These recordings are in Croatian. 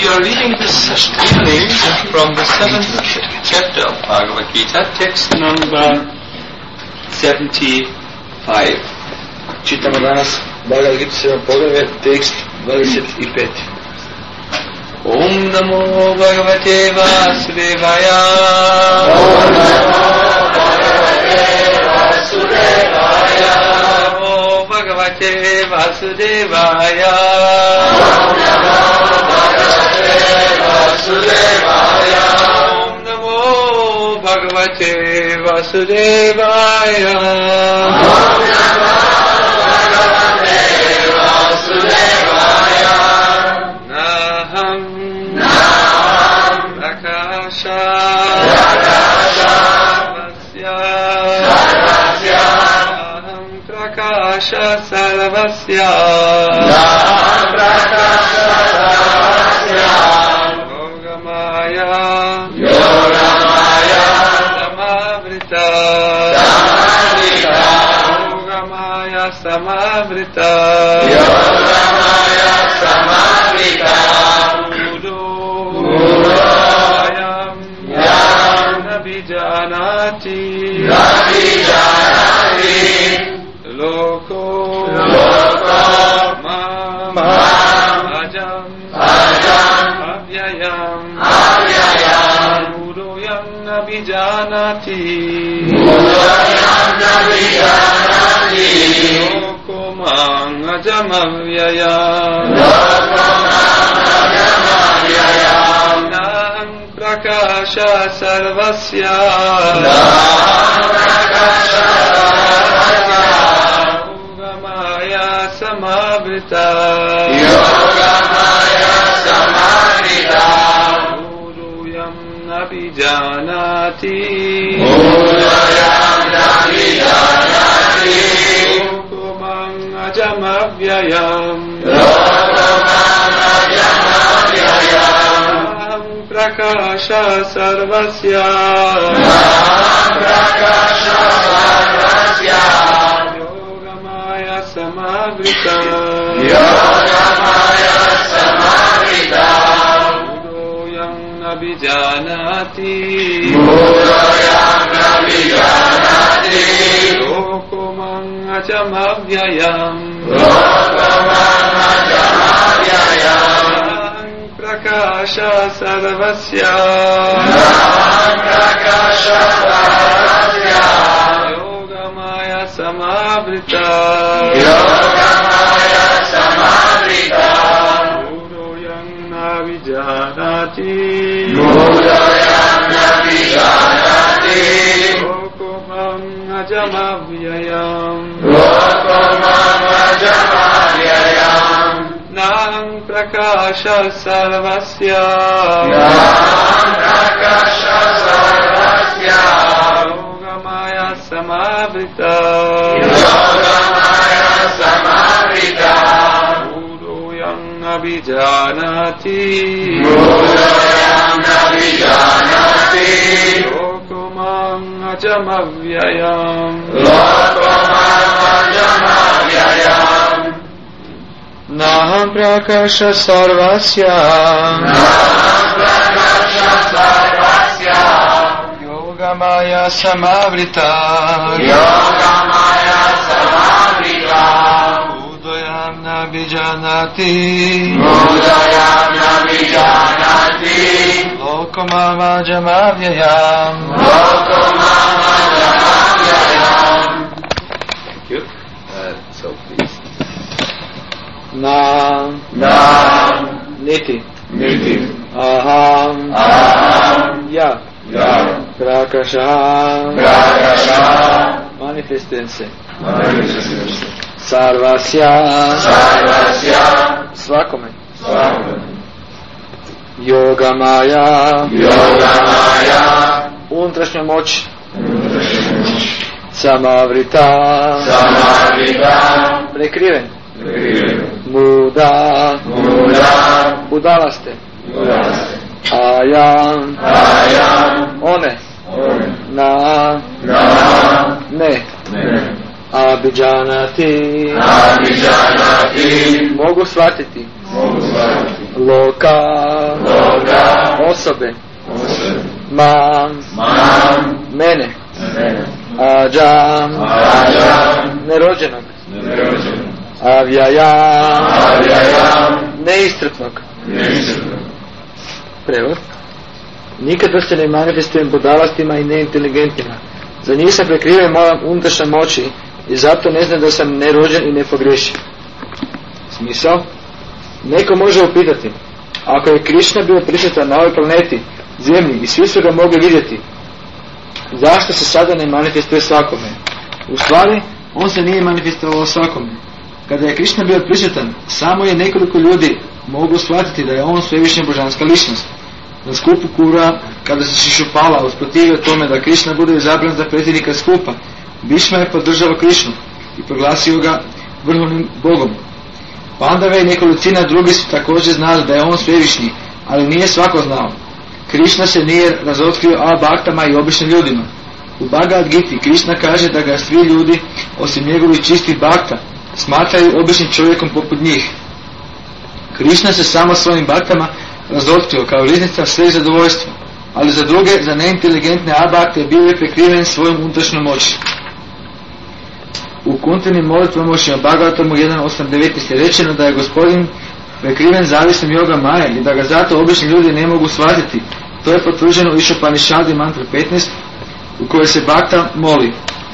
We are reading this morning from the 7th chapter of Bhagavad Gita, text number 75. Čitamo danas Bhagavad Gita 7. poglavlje, tekst 25. Om Namo Bhagavate Vasudevaya. Om Namo Bhagavate Vasudevaya. Namo Bhagavate Vasudevaya. Om Namo Bhagavate Vasudevaya. Om Namo Bhagavate Vasudevaya. Om Namo Bhagavate Vasudevaya. Naham Prakasha Naham Prakasha Sarvasya Yogamaya Samavrita Samavrita Nabijanati Loko Mam Ajam Avyayam Udoyam Nabijanati Loko Mam Ajam Avyayam Prakasha Sarvasya Yogamaya Samavrita Uduyam Nabijanati Lokomam Ajamavyayam Prakasha Sarvasya Yogamaya Samavrita Udoyam Nabijanati Lokomam Ajamavyayam Prakasha Sarvasya Yogamaya Samavrita Udoyam Nabijanati Lokomam Ajamavyayam Naham Prakasha Sarvasya Yogamaya Samavrita Uduyam Nabijanati Lokomam Ajamavyayam Naham Prakasha Sarvasya Yogamaya Samavrita Udayam Nabijanati Lokomam Ajamavyayam Thank you. So please. Nam Niti Aham Ya Prakasha Manifestense Sarvasya Svakome Yogamaya Unutrašnja moć Samavrita Prekriven Muda Budalaste Ayam One Na Ne Abhijanati mogu shvatiti Loka osobe. Mam. Mene. Ađam. Nerođenog. Avyayam. Neistrpnog. Prevod. Nikada se ne manifestujem budalastima i neinteligentima. Za njih sam prekriven mojom unutrašnjom moći i zato ne znam da sam nerođen i nepogrešiv. Smisao? Neko može upitati, ako je Krišna bio prisutan na ovoj planeti, zemlji i svi su ga mogli vidjeti, zašto se sada ne manifestuje svakome? U stvari, on se nije manifestovao svakome. Kada je Krišna bio prisutan, samo je nekoliko ljudi mogu shvatiti da je on svevišnja božanska ličnost. Na skupu Kura, kada se Šišupala usprotivio tome da Krišna bude izabran za predsjednika skupa, Bhishma je podržao Krišnu i proglasio ga vrhovnim bogom. Pandave i nekolicina drugi su također znali da je on svevišnji, ali nije svako znao. Krišna se nije razotkrio bhaktama i običnim ljudima. U Bhagavad Giti Krišna kaže da ga svi ljudi, osim njegovih čistih bhakta, smatraju običnim čovjekom poput njih. Krišna se samo svojim bhaktama razotkrio kao riznica sveg zadovoljstva, ali za druge, za neinteligentne bhakte bio je prekriven svojom unutrašnjom moći. U Kuntinim molitvama u Bhagavatamu 1.8.19 je rečeno da je gospodin prekriven zavisnom yoga maje i da ga zato obični ljudi ne mogu shvatiti. To je potvrđeno u Išopanishadi mantra 15 u kojoj se bhakta moli: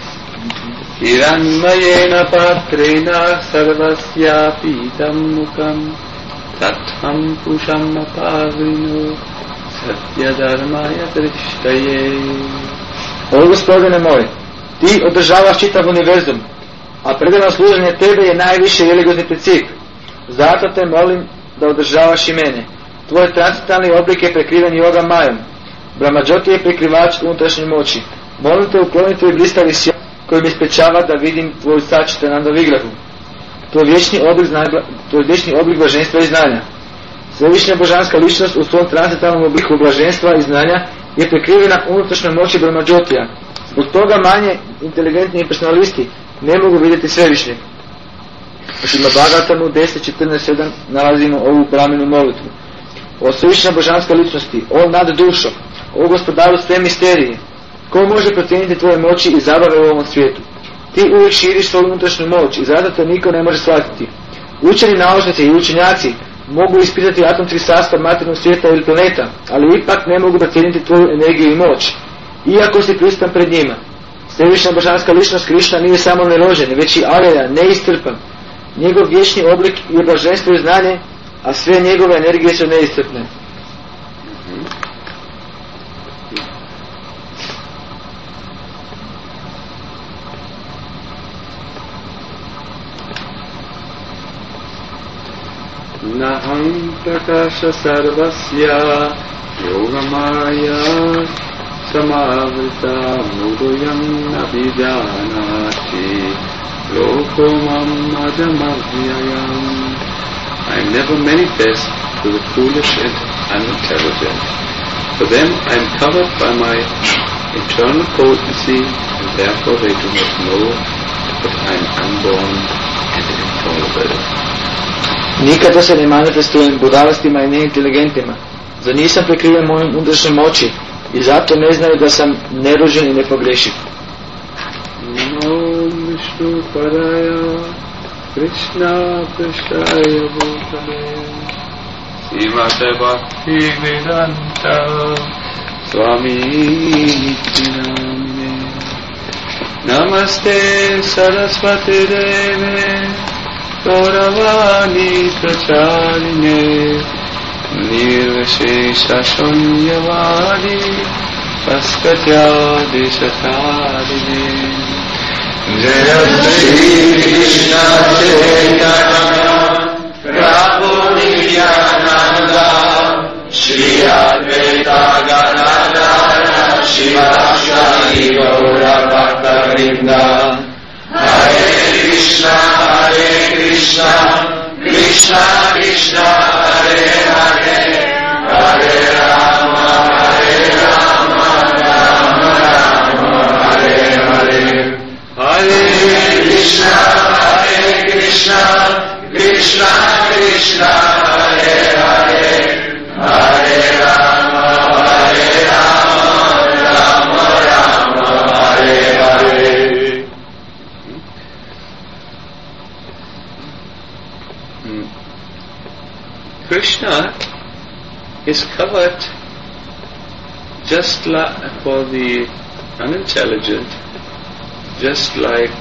Hiranmayena patrena sarvasya pitam mukam tatham pusham apavrino satya dharmaya drishtaye. O gospodine moj, ti održavaš čitav univerzum, a predano služenje tebe je najviši religiozni princip. Zato te molim da održavaš i mene. Tvoj transcendentalni oblik je prekriven yoga majom. Brahmadžoti je prekrivač unutrašnje moći. Molim te ukloni tvoj blistavi sjaj koji mi sprečava da vidim tvoju Sačitananda Vigrahu. Tvoj vječni oblik blaženstva i znanja. Svevišnja božanska ličnost u svom transcendentalnom obliku blaženstva i znanja je prekrivena unutrašnjom moći Brahmadžotija. Zbog toga manje inteligentni personalisti ne mogu vidjeti svevišnjeg. U Šrimad Bhagavatamu 10.14.7 nalazimo ovu Brahminu molitvu. O svevišnja božanska ličnosti, o nad dušom, o gospodaru sve misterije, ko može procijeniti tvoje moći i zabave u ovom svijetu? Ti uvijek širiš svoju unutrašnju moć i zato te niko ne može shvatiti. Učeni naučnici i učenjaci mogu ispitati atomski sastav materijalnog svijeta ili planeta, ali ipak ne mogu procijeniti tvoju energiju i moć, iako si prisutan pred njima. Svevišnja božanska ličnost Krišna nije samo nerođen, već i Avyaya, neiscrpan. Njegov vječni oblik je blaženstvo i znanje, a sve njegove energije su neiscrpne. Naham prakasha sarvasya yogamaya samavrita muduyam nabijanati lokomam adamavyayam. I am never manifest to the foolish and unintelligent. For them I am covered by my internal potency, and therefore they do not know that I am unborn and infallible. Nikada se ne manifestujem budalastima i neinteligentima. Za njih sam prekriven mojom unutrašnjom moći i zato ne znaju da sam nerođen i nepogrešiv. Namo Vishnu Padaya Krishna Prasthaya Bhutale Srimate Bhakti Vedanta Swami Nityanamine Namaste Saraswati Deve Gauravani Pracharine Nirvashesha Shunyavadi Paskatyadi Satarine Jaya Shri Krishna Chaitanya Prabhu Nityananda Shri Advaita Gadadhara Shivasari Gaura Bhaktavrinda Hare Krishna Krishna Krishna Hare Hare Hare Rama Rama Hare Hare Hare Krishna Krishna Krishna Hare Hare Hare Rama is covered just like for the unintelligent, just like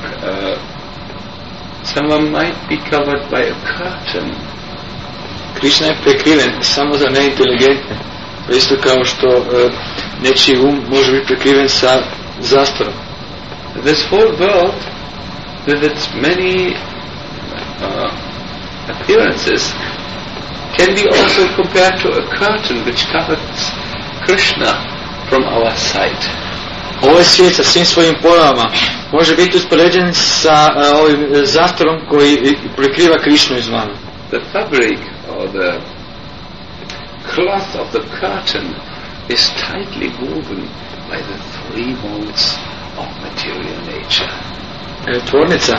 someone might be covered by a curtain. Krishna je prekriven samo za neinteligentne, isto kao što nečiji može biti prekriven sa zastorom. This whole world, with its many appearances, can be also compared to a curtain which covers Krishna from our sight. Ovaj svijet sa svim svojim pojavama može biti uspoređen sa ovim zastorom koji prekriva Krishnu izvana. The fabric or the cloth of the curtain is tightly woven by the three modes of material nature. Tvornica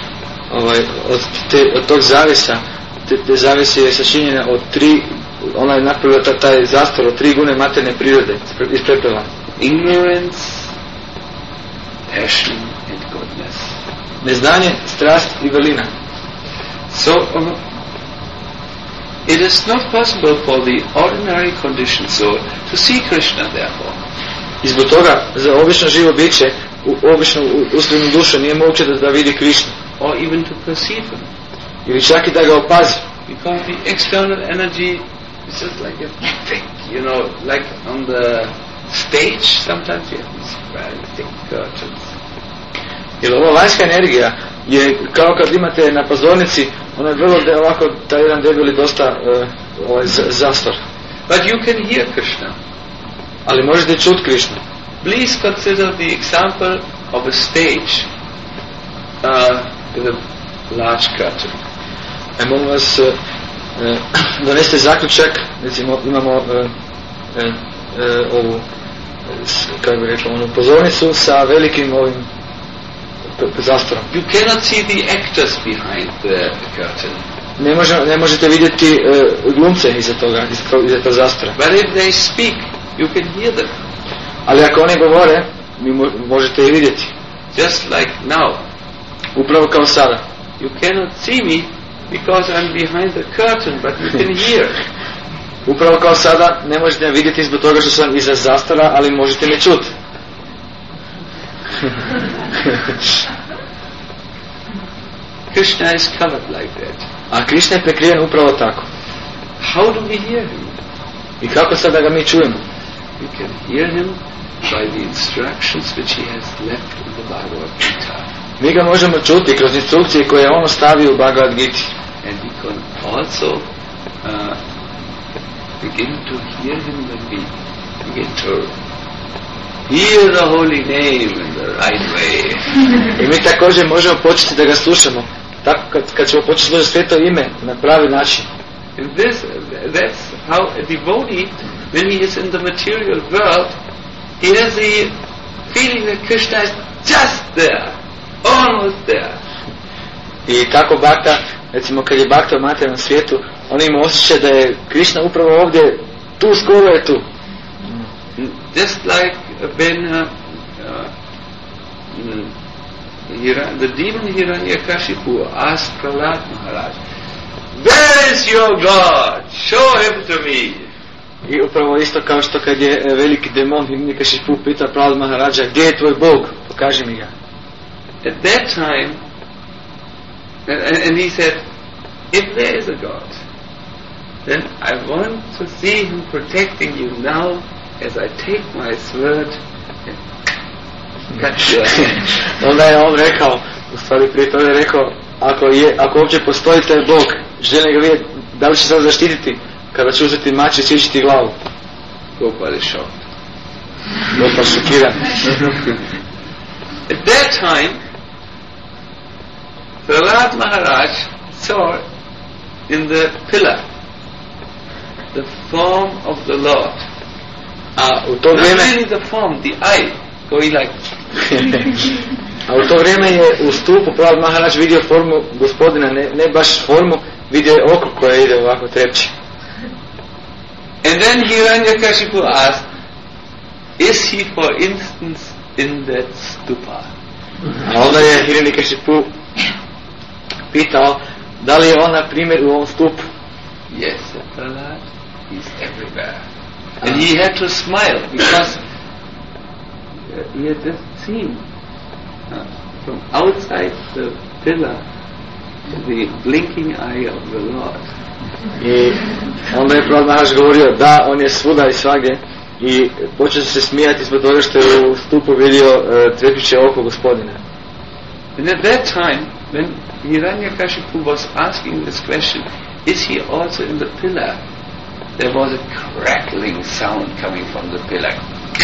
od tog zavisa, te zavise je sačinjena od tri, ona je napravila taj zastor od tri gune materne prirode iz pepela. Ignorance, passion and goodness. Neznanje, strast i velina. So it is not possible for the ordinary conditioned soul to see Krishna therefore. I zbog toga za obično živo biće, obično uslovnu dušu nije moguće da vidi Krishnu. Or even to perceive him. Ili čak i da ga opazi. Because the external energy is just like a thick, like on the stage sometimes you have these very thick curtains. Jer ova vanjska energija je kao kad imate na pozornici, ona je vrlo ovako, taj jedan debeli dosta zastor. But you can hear Krishna. Ali možete čuti Krishnu. Please consider the example of a stage with a large curtain. Molim vas, donesite zaključak, recimo imamo ovu, kako bih rekao, onu pozornicu sa velikim ovim zastorom. You cannot see the actors behind the curtain. Ne možete vidjeti glumce iza tog zastora. But if they speak, you can hear them. Ali ako oni govore, vi možete i vidjeti. Just like now. Upravo kao sada. You cannot see me because I'm behind the curtain, but you can hear. Upravo kao sada ne možete me vidjeti zbog toga što sam iza zastora, ali možete me čuti. Krishna is covered like that. A Krishna je prekriven upravo tako. How do we hear him? I kako sada ga mi čujemo? We can hear him by the instructions which he has left in the Bhagavad Gita. Mi ga možemo čuti kroz instrukcije koje je on ostavio u Bhagavad Giti. And we can also begin to hear him when we begin to hear the holy name in the right way. I mi također možemo početi da ga slušamo, tako kad ćemo početi slušati sveto ime na pravi način. And that's how a devotee, when he is in the material world, he has the feeling that Krishna is just there, almost there. I tako Bhakta, recimo kad je Bhakta u materijalnom svijetu, on ima osjećaj da je Krishna upravo ovdje, tu, skoro je tu. Just like when the demon Hiranyakashipu asked Prahlad Maharaj, "Where is your God? Show him to me." I upravo isto kao što kad je veliki demon Hiranyakashipu pita Prahlad Maharaja, gdje je tvoj Bog? Pokaži mi ga. At that time, and he said, if there is a God, then I want to see him protecting you now as I take my sword and cut your hand. Onda je on rekao, u stvari prije toga je rekao, ako uopće postoji taj Bog, želim ga vidjeti, da li će se zaštititi kada će uzeti mač i sjećiti glavu. Gopal is shocked. Gopal šokiran. At that time, Prahlad Maharaj saw in the pillar the form of the Lord. A u to Not vrijeme really the form, the eye going like. A u to vrijeme je u stupu Prahlad Maharaj vidio formu gospodina, ne baš formu, vidio je oko koje ide ovako trepće. And then Hiranyakashipu asked, is he for instance in that stupa? A onda je Hiranyakashipu pitao, da li je on na primjer u ovom stupu? Yes, said Prahlad. He's everywhere. And he had to smile because he had just seen from outside the pillar the blinking eye of the Lord. I onda je Prabhupada Maharaj govorio da on je svuda i svagdje i počeo se smijati zbog toga što je u stupu vidio trepiće oko Gospodina. And at that time, when Hiranyakashipu was asking this question, is he also in the pillar? There was a crackling sound coming from the pillar.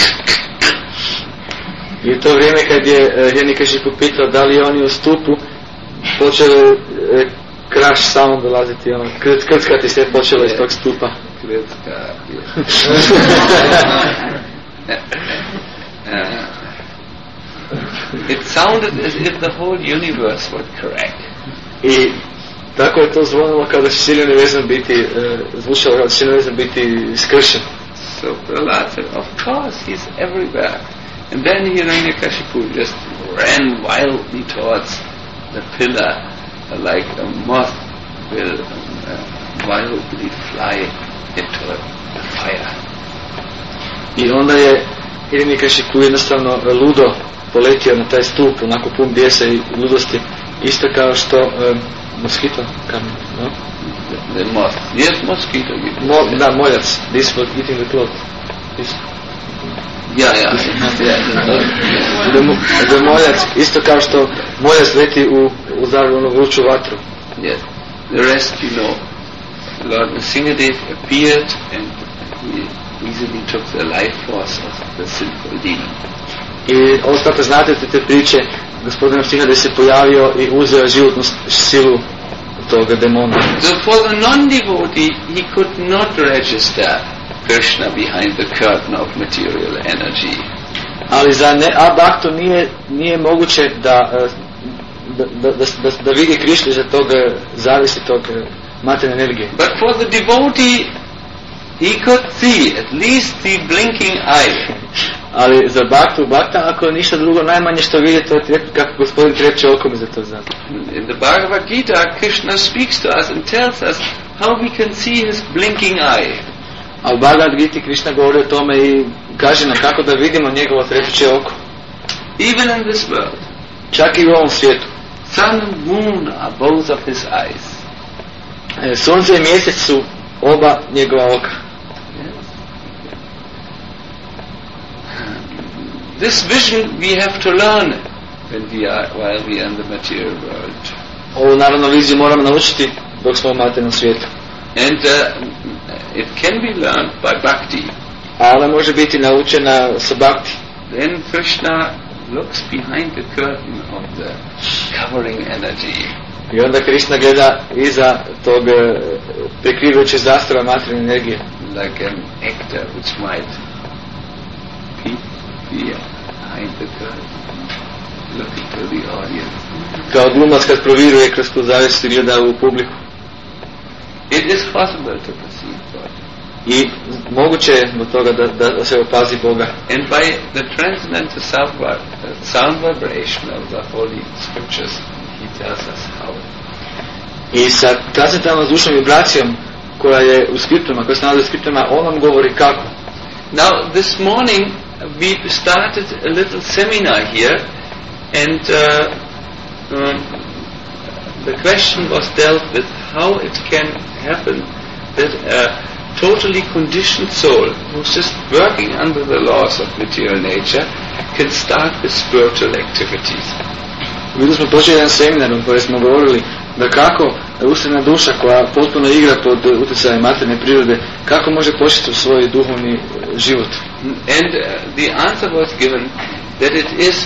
I u to vrijeme kad je Hiranyakashipu pitao da li je on u stupu, počeo crash sound dolaziti, ono, krckati se počelo iz tog stupa. It sounded as if the whole universe would crack. I tako je to zvonilo kao da će cijeli univerzum biti, zvučalo kao da će cijeli univerzum biti skršen. So Prahlad said, of course, he's everywhere. And then Hiranyakashipu just ran wildly towards the pillar, like a moth will wildly fly into the fire. I onda je Hiranyakashipu jednostavno ludo poletio na taj stup, onako pun bijesa i ludosti, isto kao što moskito kamen, no? The moth. Yes, mosquito. Da, moljac. This was eating the cloth. This. Yeah. Da moljac, isto kao što moljac leti u zarvanu vruću vatru. Yes. The rest, you know, Lord Nrsingadev appeared and he easily took the life force of the sinful demon. I ostatak znate te priče, gospodin Nrsingadev se pojavio i uzeo životnu silu toga demona. So for the non-devotee, he could not register Krishna behind the curtain of material energy. Ali za abhaktu nije moguće da vidi Krishnu za tog zavisi tog materijalne energije. But for the devotee, he could see at least the blinking eye. Ali za bhakta ako ništa drugo, najmanje što vidi to je kako gospodin trepće okom za to zna. In the Bhagavad Gita, Krishna speaks to us and tells us how we can see his blinking eye. A u Bhagavad Gita Krishna govori o tome i kaže nam kako da vidimo njegovo trepće oko. Even in this world. Čak i u ovom svijetu. Sun and moon are both of his eyes. Sunce i mjesec su oba njegova oka. This vision we have to learn while we are in the material world. Ovu naravno viziju moramo naučiti dok smo u materijalnom svijetu. And it can be learned by bhakti. A ona može biti naučena sa bhakti. Then Krishna looks behind the curtain of the covering energy. I onda Krishna gleda iza tog prekrivajućeg zastora materijalne energije. Like an actor which might peep behind the curtain, looking to the audience. Kao glumac kad proviruje kroz tu zavjesu i gleda u publiku. It is possible to perceive God. I moguće je do toga da se opazi Boga. And by the transcendental sound vibration of the holy scriptures, he tells us how. I sa transcendentalnom zvučnom vibracijom koja je u skriptama, koja se nalazi u skriptama, on nam govori kako. Now, this morning we started a little seminar here, and the question was dealt with how it can happen that a totally conditioned soul who's just working under the laws of material nature can start with spiritual activities. Vidjeli smo počeli jedan seminar u kojem smo govorili da kako usredna duša koja potpuno igra pod utjecajem materijalne prirode, kako može početi u svoj duhovni život. And the answer was given that it is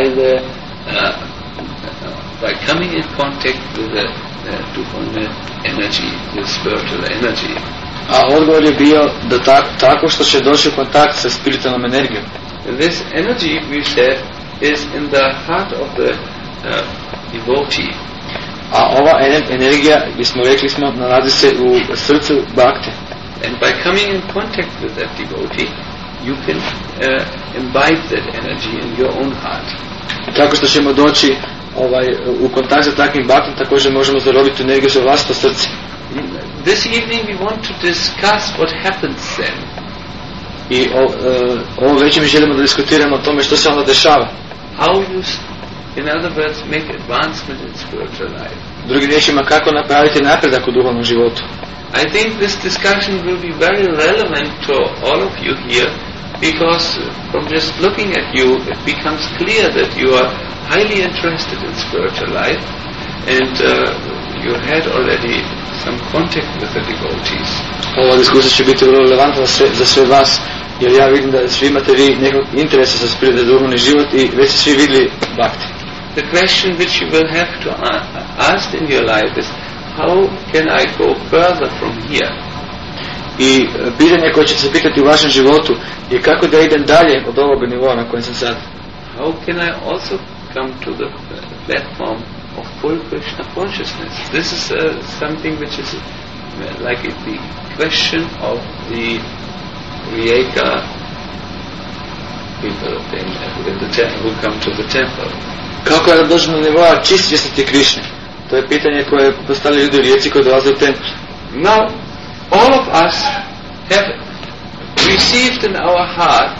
by coming in contact with the duhovne energy, the spiritual energy. A odgovor je bio da tako što će doći u kontakt sa spiritualnom energijom. And this energy, we said, is in the heart of the devotee. A ova energija, rekli smo, nalazi se u srcu bhakte. And by coming in contact with that devotee, you can imbibe that energy in your own heart. Tako što ćemo doći u kontakt sa takvim bhaktom, također možemo zarobiti energiju za vlastito srce. this evening we want to discuss what happens then. I ovo već mi želimo da diskutiramo o tome što se onda dešava. How you, in other words, make advancement in spiritual life. Drugim riječima, kako napraviti napredak u duhovnom životu. I think this discussion will be very relevant to all of you here, because from just looking at you, it becomes clear that you are highly interested in spiritual life, and you had already some contact with the devotees. Ova diskusija će biti vrlo relevantna za sve vas, jer ja vidim da svi imate vi nekog interesa za spiritualni duhovni život i već ste svi vidjeli bhakti. The question which you will have to ask in your life is, how can I go further from here? I pitanje koje ćete se pitati u vašem životu je kako da idem dalje od ovog nivoa na kojem sam sad. How can I also come to the platform of full Krishna consciousness? This is something which is like the question of the Vijeka people who come to the temple. Kako da dođemo do nivoa čistiti Krišne? To je pitanje koje postavljaju ljudi u Rijeci koji dolaze u templu. Now, all of us have received in our heart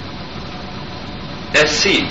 a seed.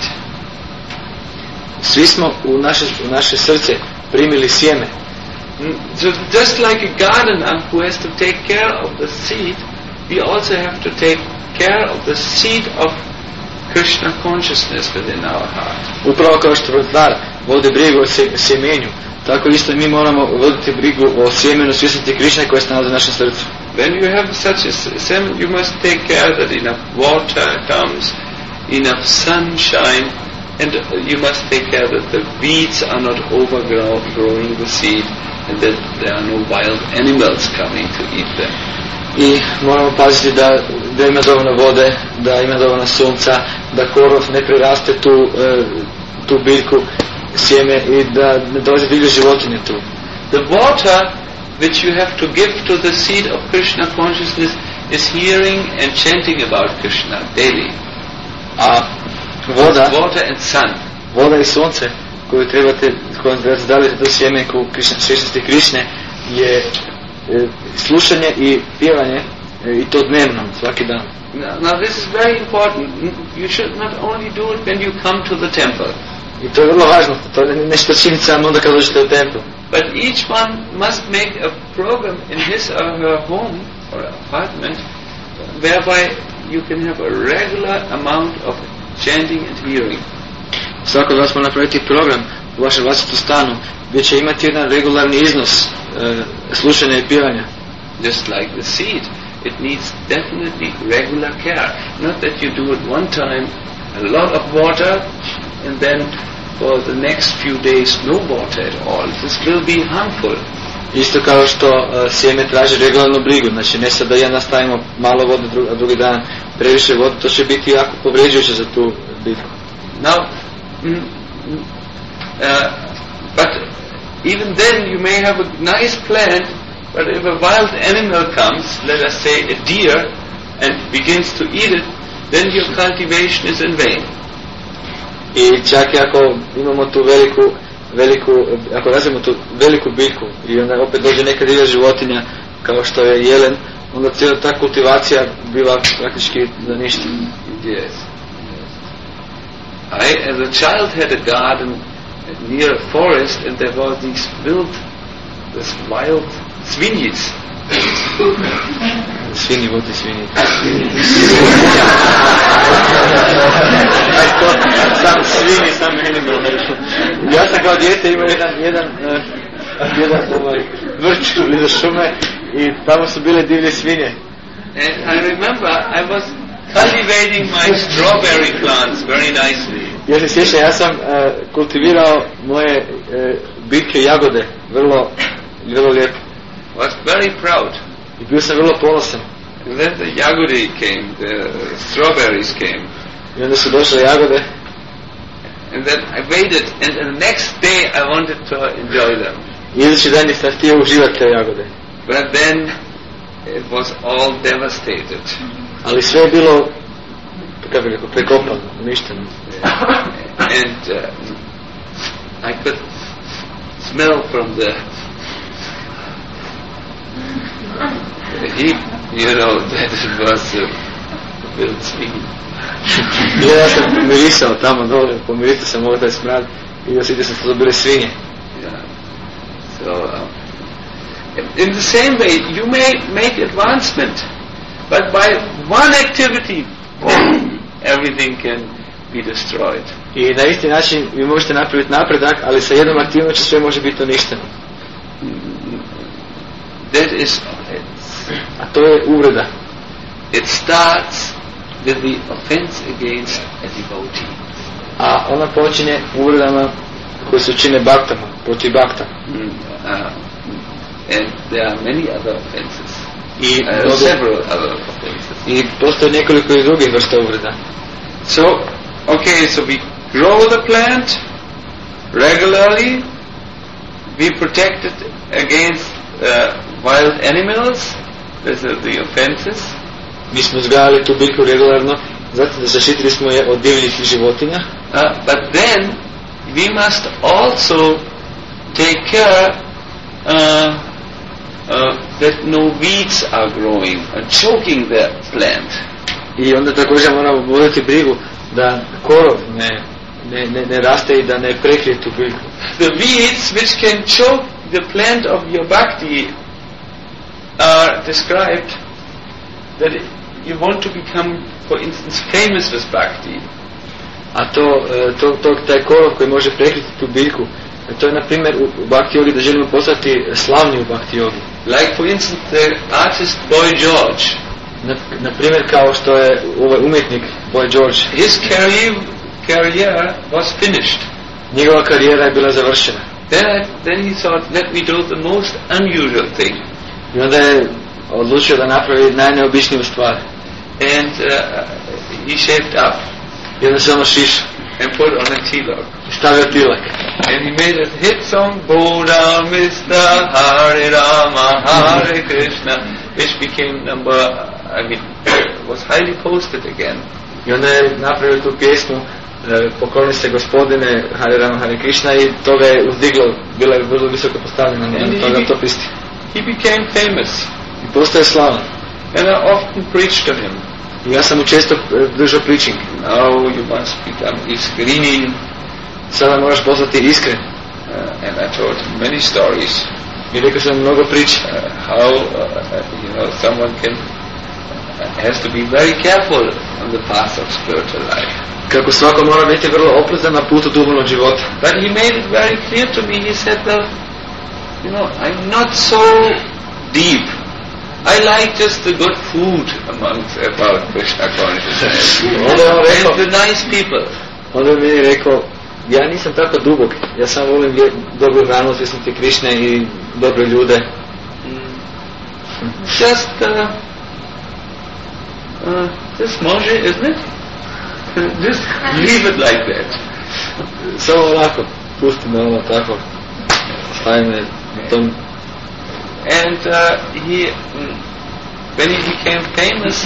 Svi smo u naše srce primili sjeme. So just like a gardener who has to take care of the seed, we also have to take care of the seed of Krishna consciousness within our heart. Upravo kao što vrtlar vodi brigu o sjemenju, tako isto mi moramo voditi brigu o sjemenu svjesnosti Krišne koje se nalazi u našem srcu. When you have such a semen, you must take care that enough water comes, enough sunshine, and you must take care that the weeds are not overgrowing the seed, and that there are no wild animals coming to eat them. I moramo paziti da ima dovoljno vode, da ima dovoljno sunca, da korov ne preraste tu biljku, sjeme i da ne dolazi divlje životinje tu. The water which you have to give to the seed of Krishna consciousness is hearing and chanting about Krishna daily. A water and sun. Voda i sunce koju trebate zadaviti do sjemenku svjesnosti Krišne je slušanje i pjevanje i to dnevno, svaki dan. Now this is very important. You should not only do it when you come to the temple. I to je vrlo važno, to je nešto činiti samo onda kad dođete u templu. But each one must make a program in his or her home or apartment whereby you can have a regular amount of chanting and hearing. Svako od vas mora napraviti program u vašem vlastitom stanu gdje će imati jedan regularni iznos slušanja i pjevanja. Just like the seed, it needs definitely regular care. Not that you do it one time, a lot of water, and then for the next few days no water at all. This will be harmful. Isto kao što sjeme traži regularnu brigu, znači ne sad da jedan stavimo malo vode, a drugi dan previše vode, to će biti jako povređujuće za tu biljku. Now, but even then you may have a nice plant, but if a wild animal comes, let us say a deer, and begins to eat it, then your cultivation is in vain. I čak ako imamo tu ako razvijemo tu veliku biljku i onda opet dođe neka divlja životinja kao što je jelen, onda cijela ta kultivacija biva praktički za ništa. Yes. I, as a child, had a garden near a forest, and there were these wild svinnies. Svinji, vodi svinji. Sam svinji, sam animal. Ja sam kao dijete imao jedan vrč blizu šume i tamo su bile divlje svinje. And I remember I was cultivating my strawberry plants very nicely. Ja se sjećam, ja sam kultivirao moje biljke jagode vrlo lijepo. Was very proud. I bio sam vrlo ponosan. And then the jagode came, the strawberries came. I onda su došle jagode. And then I waited, and the next day I wanted to enjoy them. I idući dan sam htio uživati te jagode. But then it was all devastated. Ali sve je bilo, kako bih rekao, prekopano, uništeno. And I could smell from the that was will swing. Ja sam mirisao tamo dole, pomirisao sam ovo taj smrad i da sviđa sam to bile svinje. Yeah. So, in the same way, you may make advancement, but by one activity, everything can be destroyed. I na isti način vi možete napraviti napredak, ali sa jednom aktivnošću sve može biti uništeno. That is, a to je uvreda. It starts with the offense against a devotee. A ona počinje uvredama koje se čine baktama, protiv bakta. And there are many other offenses. I several other offenses. I postoje nekoliko i drugih vrsta uvreda. So, so we grow the plant regularly. We protect it against wild animals. These are the offenses. Mi smo uzgajali tu biljku regularno, zato da zaštitili smo je od divljih životinja. But then we must also take care that no weeds are growing and choking the plant. I onda također moramo voditi brigu da korov ne raste i da ne prekrije tu biljku. The weeds which can choke the plant of your bhakti are described that you want to become, for instance, famous with bhakti. A taj korov koji može prekriti tu biljku, to je na primjer u bhakti yogi da želimo postati slavni u bhakti yogi. Like for instance the artist Boy George. Na primjer kao što je ovaj umjetnik Boy George. His career was finished. Njegova karijera je bila završena. Then he thought, let me do the most unusual thing. I onda je odlučio da napravi najneobičniju stvar. And he shaved up. I onda se ono šiša. And put on a tilak. I stavio tilak. And he made a hit song, Go Down Mr. Hare Rama, Hare Krishna, which became was highly posted again. I onda je napravio tu pjesmu, Pokloni se gospodine, Hare Rama, Hare Krishna, i toga je uzdiglo, bila je vrlo visoko postavljena na toga top isti. He became famous. I postaje slavan. And I often preached to him. I ja sam mu često držao preaching. Now you must become iskrenin. Sada moraš postati iskren. And I told him many stories. I rekao sam mnogo priča. How someone has to be very careful on the path of spiritual life. Kako svako mora biti vrlo oprezan na putu duhovnog života. But he made it very clear to me. He said that, I'm not so deep. I like just the good food about Krishna consciousness. And the nice people. Onda mi je rekao, ja nisam tako dubok, ja samo volim dobru hranu, svjesnosti Krišne i dobre ljude. Just može, isn't it? Just leave it like that. Samo onako, pusti me ono tako, stavi me u tom. And when he became famous,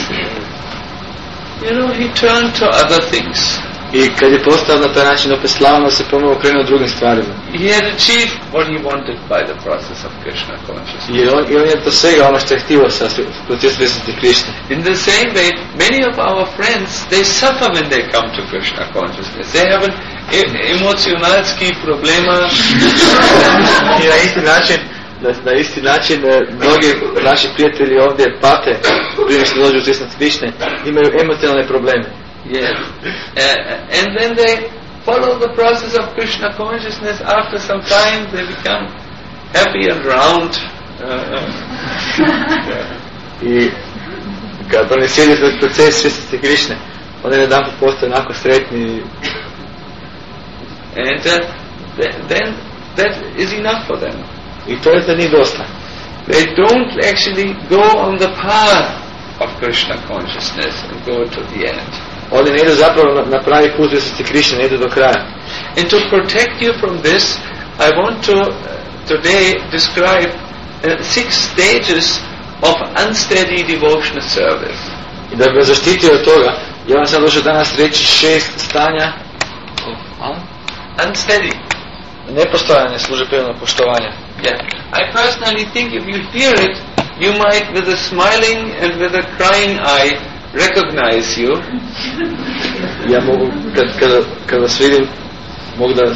he turned to other things. I kad je postao na taj način opet slavan, se ponovo krenuo drugim stvarima. He had achieved what he wanted by the process of Krishna consciousness. I on je dosegao ono što je htio sa procesom svjesnosti Krišne. In the same way, many of our friends, they suffer when they come to Krishna consciousness. They have an emocionalski problema. I na isti način mnogi naši prijatelji ovdje pate prije što dođu u svjesnost Krišne, imaju emocionalne probleme. Yes. And then they follow the process of Krishna consciousness. After some time they become happy and round. I kad oni sjedi za proces svjesnosti Krišne, oni jedanput postaju onako sretni. And then that is enough for them. I to je za njih dosta. They don't actually go on the path of Krishna consciousness and go to the end. Oni ne idu zapravo na pravi put svjesnosti Krišne, ne idu do kraja. And to protect you from this, I want to today describe 6 stages of unsteady devotional service. I da bi zaštitio od toga, ja vam sam došao danas reći 6 stanja unsteady. Nepostojanje službenog poštovanja. Yeah. I personally think if you hear it, you might with a smiling and with a crying eye recognize you. Ja mogu, kad vas vidim, mogu da...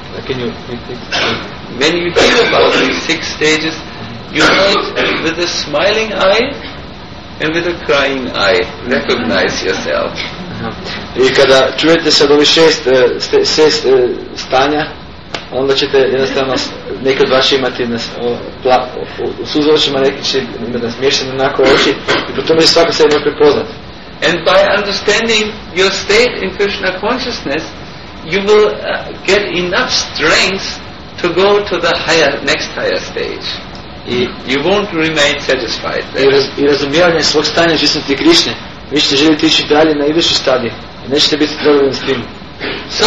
When you hear about these 6 stages, you might with a smiling eye and with a crying eye recognize yourself. I kada čujete sad ovi 6 stanja, onda ćete jednostavno neki od vas će imati u suze očima, neki će imati nasmiješene onako oči i po tome će svako se jedno prepoznati. And by understanding your state in Krishna consciousness, you will get enough strength to go to the next higher stage. You won't remain satisfied there. I razumijevanje svog stanja čistosti Krišne, vi ćete željeti ići dalje na idući stadij i nećete biti zadovoljni s tim. So,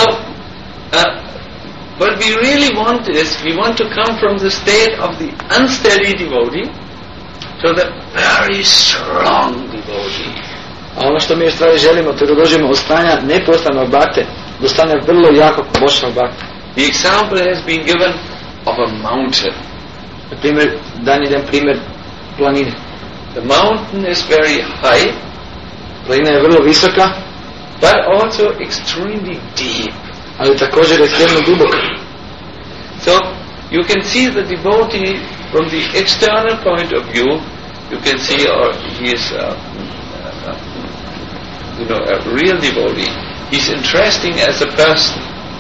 what we really want is, we want to come from the state of the unsteady devotee to the very strong devotee. A ono što mi u stvari želimo, to da dođemo od stanja nepostanog bakte do stanja vrlo jakog, moćnog bakte. The example has been given of a mountain. Na primjer, dan jedan primjer planine. The mountain is very high, planina je vrlo visoka, but also extremely deep. Ali također je ekstremno duboka. So you can see the devotee from the external point of view. You can see he is a real devotee. He's interesting as a person.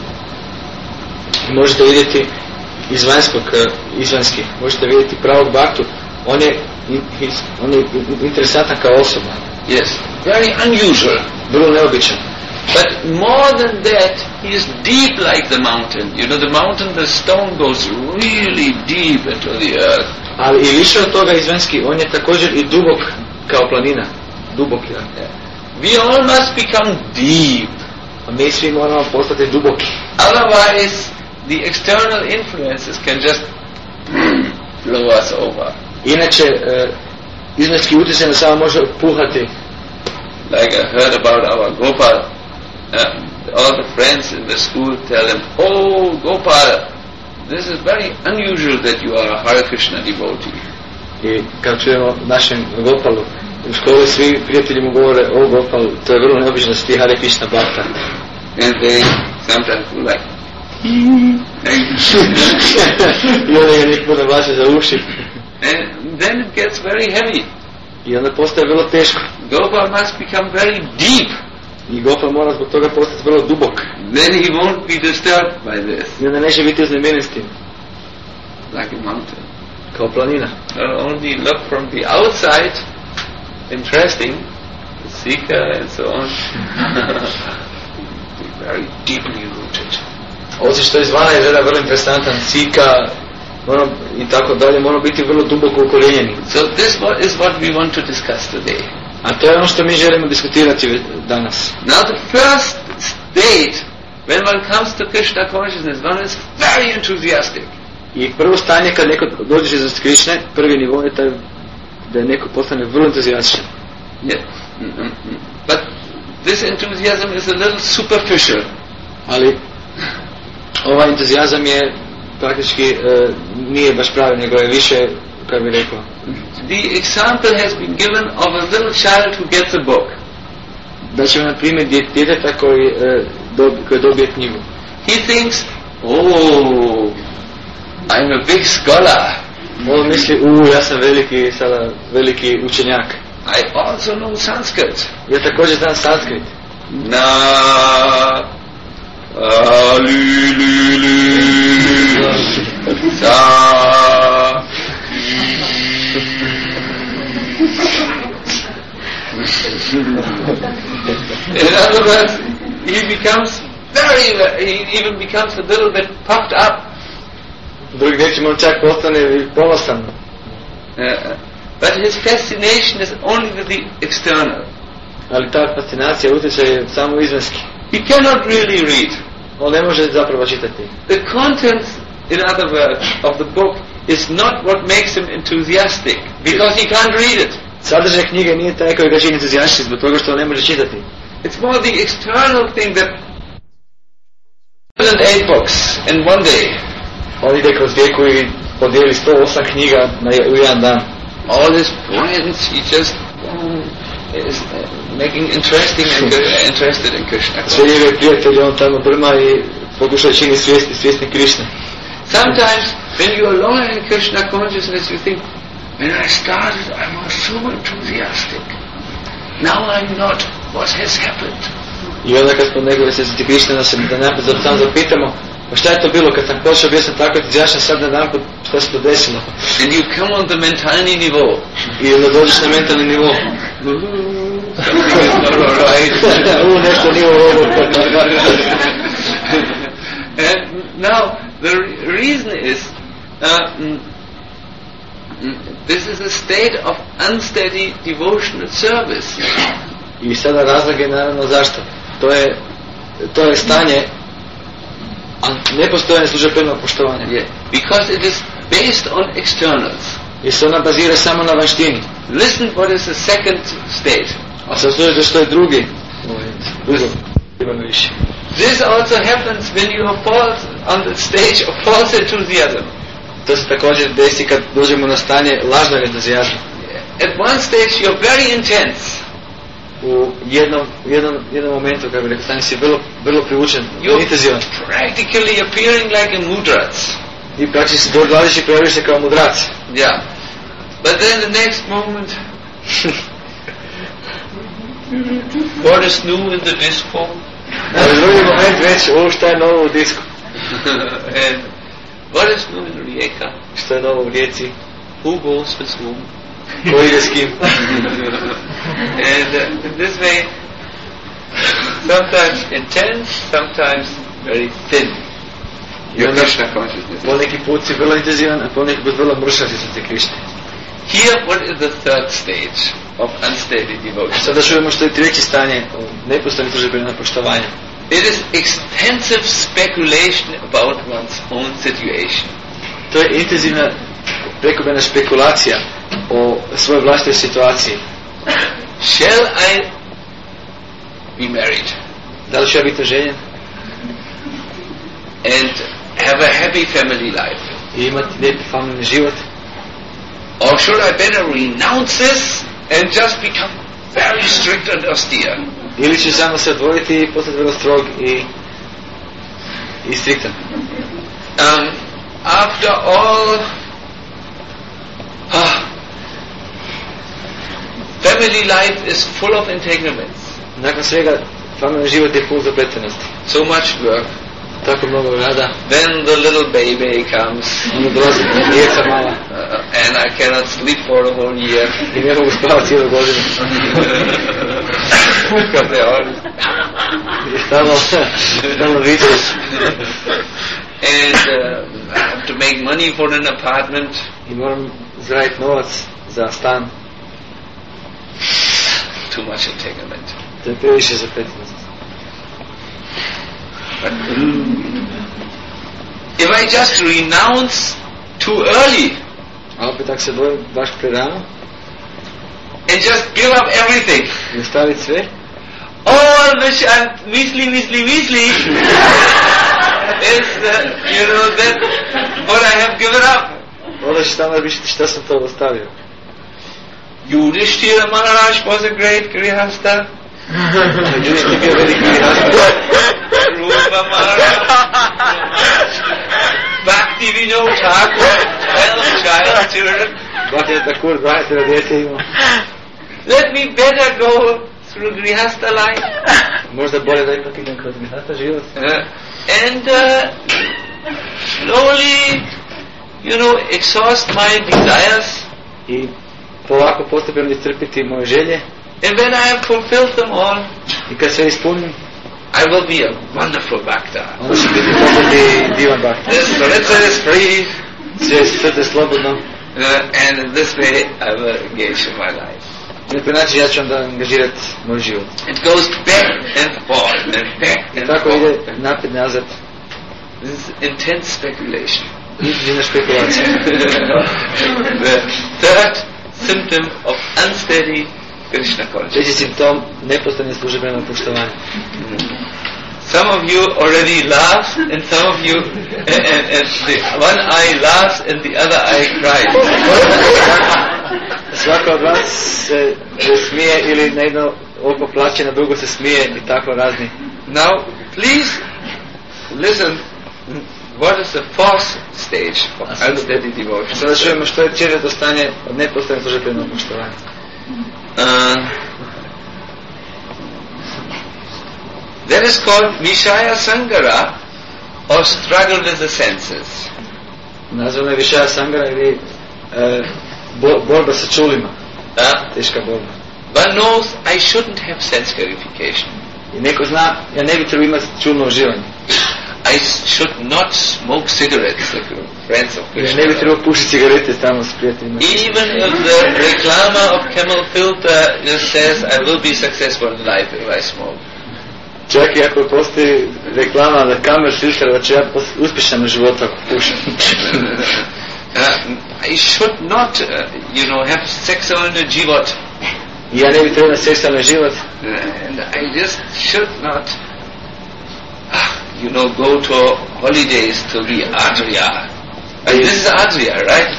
Možete vidjeti izvanjski, možete vidjeti pravog baktu. On je interesantan kao osoba. Yes, very unusual. Vrlo neobičan. But more than that, he is deep like the mountain. You know, the mountain, the stone goes really deep into the earth. Ali i više od toga izvanjski, on je također i dubok kao planina. Dubok je. Yeah. We all must become deep. A mi svi moramo postati duboki. Otherwise, the external influences can just blow us over. Inače, izvanjski utjecaj nas samo može puhati. Like I heard about our Gopal. All the friends in the school tell him, "Oh, Gopal, this is very unusual that you are a Hare Krishna devotee." I kad čujemo našem Gopalu, u školi svi prijatelji mu govore, "O Gopal, to je vrlo neobično da si ti Hare Krishna bhakta." And they sometimes go like, I onda ga nek bude vaše za uši. and then it gets very heavy. I onda postaje vrlo teško. Gopal must become very deep. I Gopal mora zbog toga postati vrlo dubok. Then he won't be disturbed by this. I onda neće biti uznemiren s tim. Like a mountain. Kao planina. Not only look from the outside, interesting, the seeker and so on, very deeply rooted. Osim što izvana je žena vrlo interesantan, sika, i tako dalje, moramo biti vrlo duboko ukorijenjeni. So this is what we want to discuss today. A to je ono što mi želimo diskutirati danas. Now the first state, when one comes to Krishna consciousness, one is very enthusiastic. I prvo stanje kad neko dođe iz Krišne, prvi nivo je taj da je neko postane vrlo entuzijastičan. Yeah. But this enthusiasm is a little superficial. Ali ovaj entuzijazam je praktički nije baš pravi, nego je više, kako bi rekao. The example has been given of a little child who gets a book. Da ćemo na primjer djeteta koji dobije knjigu. He thinks, oh, I'm a big scholar. On misli, ja sam veliki učenjak. I also know Sanskrit. Ja također znam sanskrit. Na li li li sa. In other words, he even becomes a little bit puffed up. Drugim riječima on čak postane ponosan. But his fascination is only with the external. Ali ta fascinacija, utjecaj je samo izvanjski. He cannot really read. On ne može zapravo čitati. The contents, in other words, of the book is not what makes him enthusiastic, because he can't read it. Sadržaj knjige nije taj koji ga čini entuzijastičnim zbog toga što on ne može čitati. It's more the external thing that 8 books in one day. On ide kroz rijeku i podijeli 108 knjiga u jedan dan. all his friends, he just is making interested in Krishna. Sve njegove prijatelje on tamo brma i pokuša čini svjesni Krishna. Sometimes when you are longer in Krishna consciousness, you think, when I started, I was so enthusiastic. Now I'm not. What has happened? I onda kad smo negove se zati Krishna, da napad sam zapitamo, pa šta je to bilo kad sam počeo, bio sam tako entuzijašan, sad na napad, šta se to desilo? And you come on the mentalni niveau. I onda dođeš na mentalni nivo. Something is not alright. Nešto nije ovo. And now the reason is this is a state of unsteady devotional service. I sada razlog je naravno zašto. To je stanje nepostojanje službenog poštovanja. Yeah. Because it is based on externals. I se ona bazira samo na vanštini. Listen what is the second state. A sad služite što je drugi. This also happens when you are false on the stage of false enthusiasm. To se također desi kad dođemo na stanje lažnog entuzijazma. At one stage you are very intense. U jednom momentu, kako bi rekao, stanje si vrlo privučen, intenzivan. Practically appearing like a mudrac. I praktično se dolaziš i projaviš se kao mudrac. Yeah. But then the next moment, what is new in the disco? A drugi moment već, šta je novo u disku? And what is new in Rijeka? Što je novo u Rijeci? Who goes with whom? Ko ide s kim? And in this way, sometimes intense, sometimes very thin. Your Krishna consciousness. Poneki put si vrlo intenzivan, a poneki put vrlo mršav si se Krishna. Here, what is the third stage of unsteady devotion? Sada čujemo što je treće stanje nepostojnog službenog poštovanja. It is extensive speculation about one's own situation. To je intenzivna prekomjerna spekulacija o svojoj vlastitoj situaciji. Shall I be married? Da li ću ja biti oženjen? And have a happy family life? I imati lijepi familijni život? Or should I better renounce this and just become very strict and austere? Ili ću samo se odvojiti i postati vrlo strog i striktan? After all, family life is full of entanglements. Nakon svega, familijni život je pun zapletenosti. So much work. Tako mnogo rada. Then the little baby comes. Onda dolazi djeca mala. And I cannot sleep for a whole year. I ne mogu spavati cijelu godinu. Because they all... Stalno vidiš. And I have to make money for an apartment. I moram zaraditi novac za stan. Too much entanglement. To je previše zapletenosti. If I just renounce too early, a opet ako se bojim baš prerano, and just give up everything, i ostaviti sve, all which I'm misli is that what I have given up. Onda će tamo biti šta sam to ostavio. Yudhishthira Maharaj was a great grihastha. Yudhishthira bio veliki grihastha. Rupa Maharaj, Bhakti Vinod Thakur, 12 children. Bhakti Thakur, 12 djece imao. Let me better go through grihastha life. Možda bolje da ipak idem kroz grihastha život. And slowly, exhaust my desires. I polako postepeno iscrpiti moje želje. And when I have fulfilled them all, i kad sve ispunim, I will be a wonderful bhakta. Onda će biti postati divan bhakta. So let's say it's free. Sve srce slobodno. And in this way I will engage in my life. Na taj način ja ću onda angažirati moj život. It goes back and forth and back and tako forth. Ide naprijed nazad. This is intense speculation. Intenzivna spekulacija. The third symptom of unsteady Krishna consciousness. Treći simptom nepostojne službenog poštovanja. Some of you already laughed, and some of you, and the one eye laughs and the other eye cries. Svako od vas se smije ili na jedno oko plaće, na drugo se smije i tako razni. Now, please listen. What is the fourth stage of unsteady devotion? Sada čujemo što je četvrto stanje od nepostojanog službenog poštovanja. That is called Vishaya Sangara, or struggle with the senses. Nazvano je Vishaya Sangara ili borba sa čulima. Teška borba. One knows I shouldn't have sense gratification. I neko zna, ja ne bi trebao imati čulno uživanje. I should not smoke cigarettes, like friends of Krishna. Ja ne bi trebao pušiti cigarete tamo s prijateljima. Even if the reclama of Camel Filter says I will be successful in life if I smoke. Čak i ako postoji reklama da Camel Filter, da će ja uspješan u životu ako pušim. I should not, have sexual život. Ja ne bi trebao seksualni život. And I just should not, go to holidays to the Adria. This is Adria, right?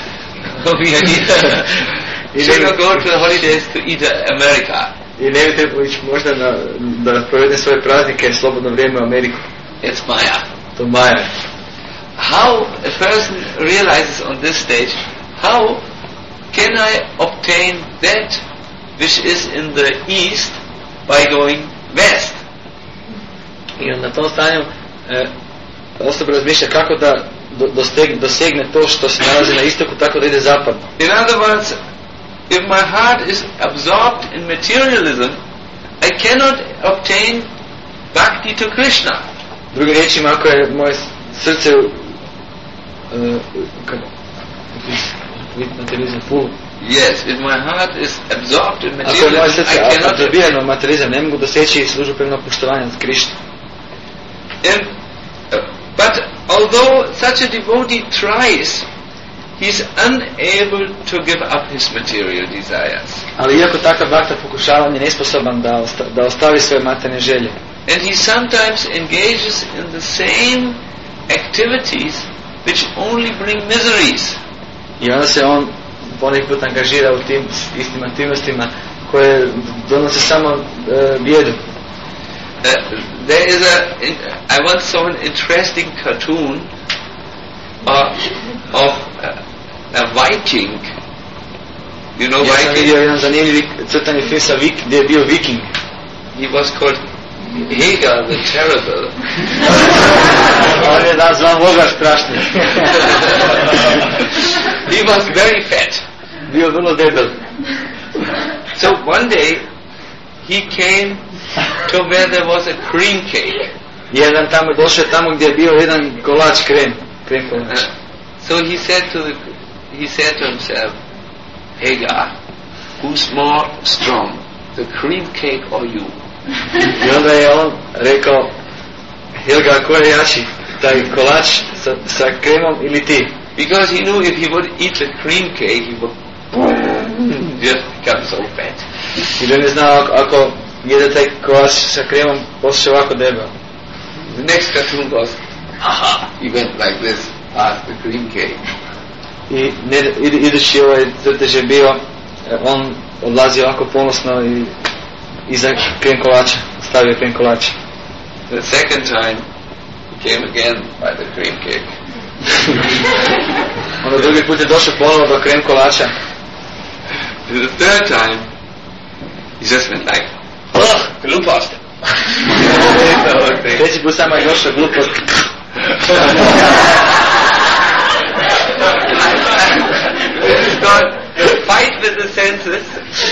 Should not go to the holidays to eat America. I ne bi trebao ići možda da provedem svoje praznike i slobodno vrijeme u Ameriku. It's Maya. To Maya. How a person realizes on this stage, how can I obtain that which is in the east by going west? I na tom stanju osoba razmišlja kako da dosegne to što se nalazi na istoku tako da ide zapadno. In other words, if my heart is absorbed in materialism, I cannot obtain bhakti to Krishna. Drugim riječima, ako je moje srce materializam full. Yes, if my heart is absorbed in materialism, ako je moje srce I cannot absorbirano u materializam, ne mogu doseći službenog poštovanja od Krishna. But although such a devotee tries, he is unable to give up his material desires. Ali iako takav bhakta pokušava, on je nesposoban da ostavi svoje materijalne želje. And he sometimes engages in the same activities which only bring miseries. I onda se on poneki put angažira u tim istim aktivnostima koje donose samo bijedu. There is I once saw an interesting cartoon of a Viking. You know Viking? Ja sam vidio jedan zanimljiv crtani film sa gdje je bio Viking. He was called Hagar the Terrible. On je nazvan Vogar strašni. He was very fat. Bio vrlo debel. So one day he came to where there was a cream cake. Jedan tamo došao tamo gdje je bio jedan kolač krem kolač. So he said to himself, Hagar, who's more strong, the cream cake or you? I onda je on rekao, Helga, ko je jači, taj kolač sa kremom ili ti? Because he knew if he would eat the cream cake, he would just become so fat. I on je znao ako jede taj kolač sa kremom, postaje ovako debel. The next cartoon was, he went like this, past the cream cake. I idući ovaj crtež je bio, on odlazi ovako ponosno i iza krem kolača, stavio krem kolača. The second time, he came again by the cream cake. Onda drugi put je došao ponovo do krem kolača. The third time, he just went like, glupost. Treći put samo je došao glupost. This is called the fight with the senses.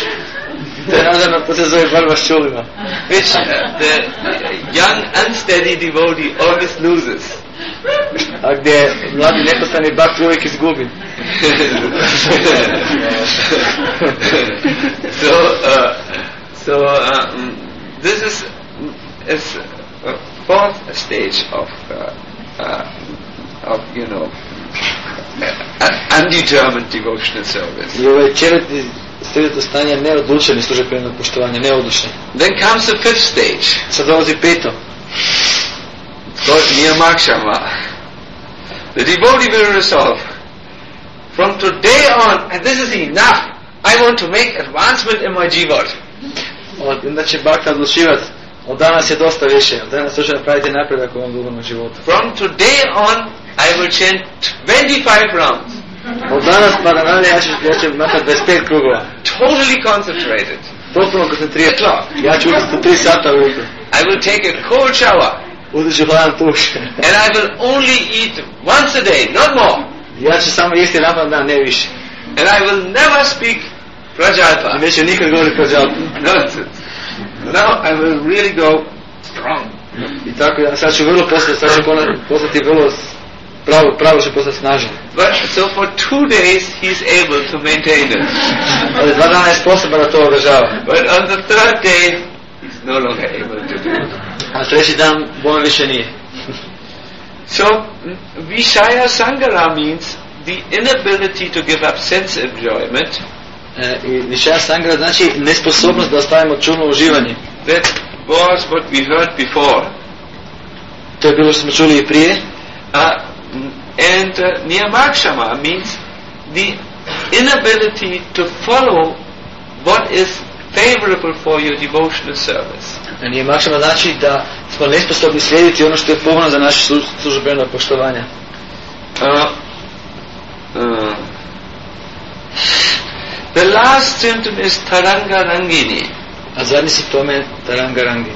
To se zove borba s čulima. Which the young unsteady devotee always loses. A gdje mladi nepostani bhakt uvijek izgubi. So this is a fourth stage of undetermined devotional service. I ovo je četvrto stanje neodlučeni službenog poštovanja, neodlučni. Then comes the fifth stage. Sad dolazi peto. To nije makšama. The devotee will resolve, from today on, and this is enough, I want to make advancement in my jivat. Onda će bhakta odlučivati, od danas je dosta više, od danas hoće napraviti napredak u ovom duhovnom životu. From today on, I will chant 25 rounds. Od danas pa da nadalje ja ću napraviti 25 krugova. Totally concentrated. Potpuno koncentriran. Ja ću uzeti 3 sata ujutro. I will take a cold shower. Uzet ću hladan tuš. And I will only eat once a day, not more. Ja ću samo jesti jedan dan, ne više. And I will never speak Prajalpa. Neću nikad govoriti Prajalpa. Nonsense. Now I will really go strong. I tako, ja sad ću vrlo postati vrlo pravo ću postati snažan. But so for 2 days he's able to maintain it. Ali 2 dana je sposoban da to održava. But on the 3rd day he's no longer able to do it. A 3. dan bome više nije. So Vishaya Sangara means the inability to give up sense enjoyment. I Vishaya Sangara znači nesposobnost da ostavimo čulno uživanje. That was what we heard before. To je bilo što smo čuli i prije. And Niyamakshama means the inability to follow what is favorable for your devotional service. Niyamakshama znači da smo nesposobni slijediti ono što je povoljno za naše službeno poštovanje. The last symptom is Taranga Rangini. A zadnji simptom je Taranga Rangini.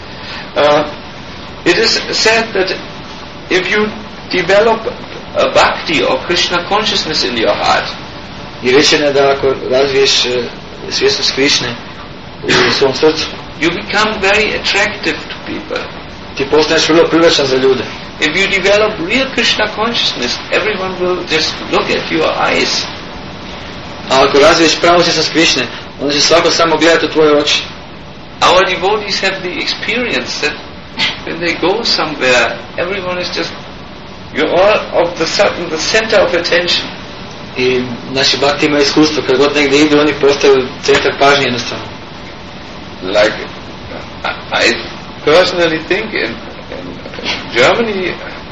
It is said that if you develop a bhakti or Krishna consciousness in your heart, i rečeno je da ako razviješ svjesnost Krišne u svom srcu, you become very attractive to people. Ti postaneš vrlo privlačan za ljude. If you develop real Krishna consciousness, everyone will just look at your eyes. A ako razviješ pravu svjesnost Krišne, onda će svako samo gledati u tvoje oči. Our devotees have the experience that when they go somewhere, everyone is just, you're all of the sudden the center of attention. I naši bhakti imaju iskustvo, kad god negdje idu, oni postaju centar pažnje jednostavno. Like, I personally think in Germany,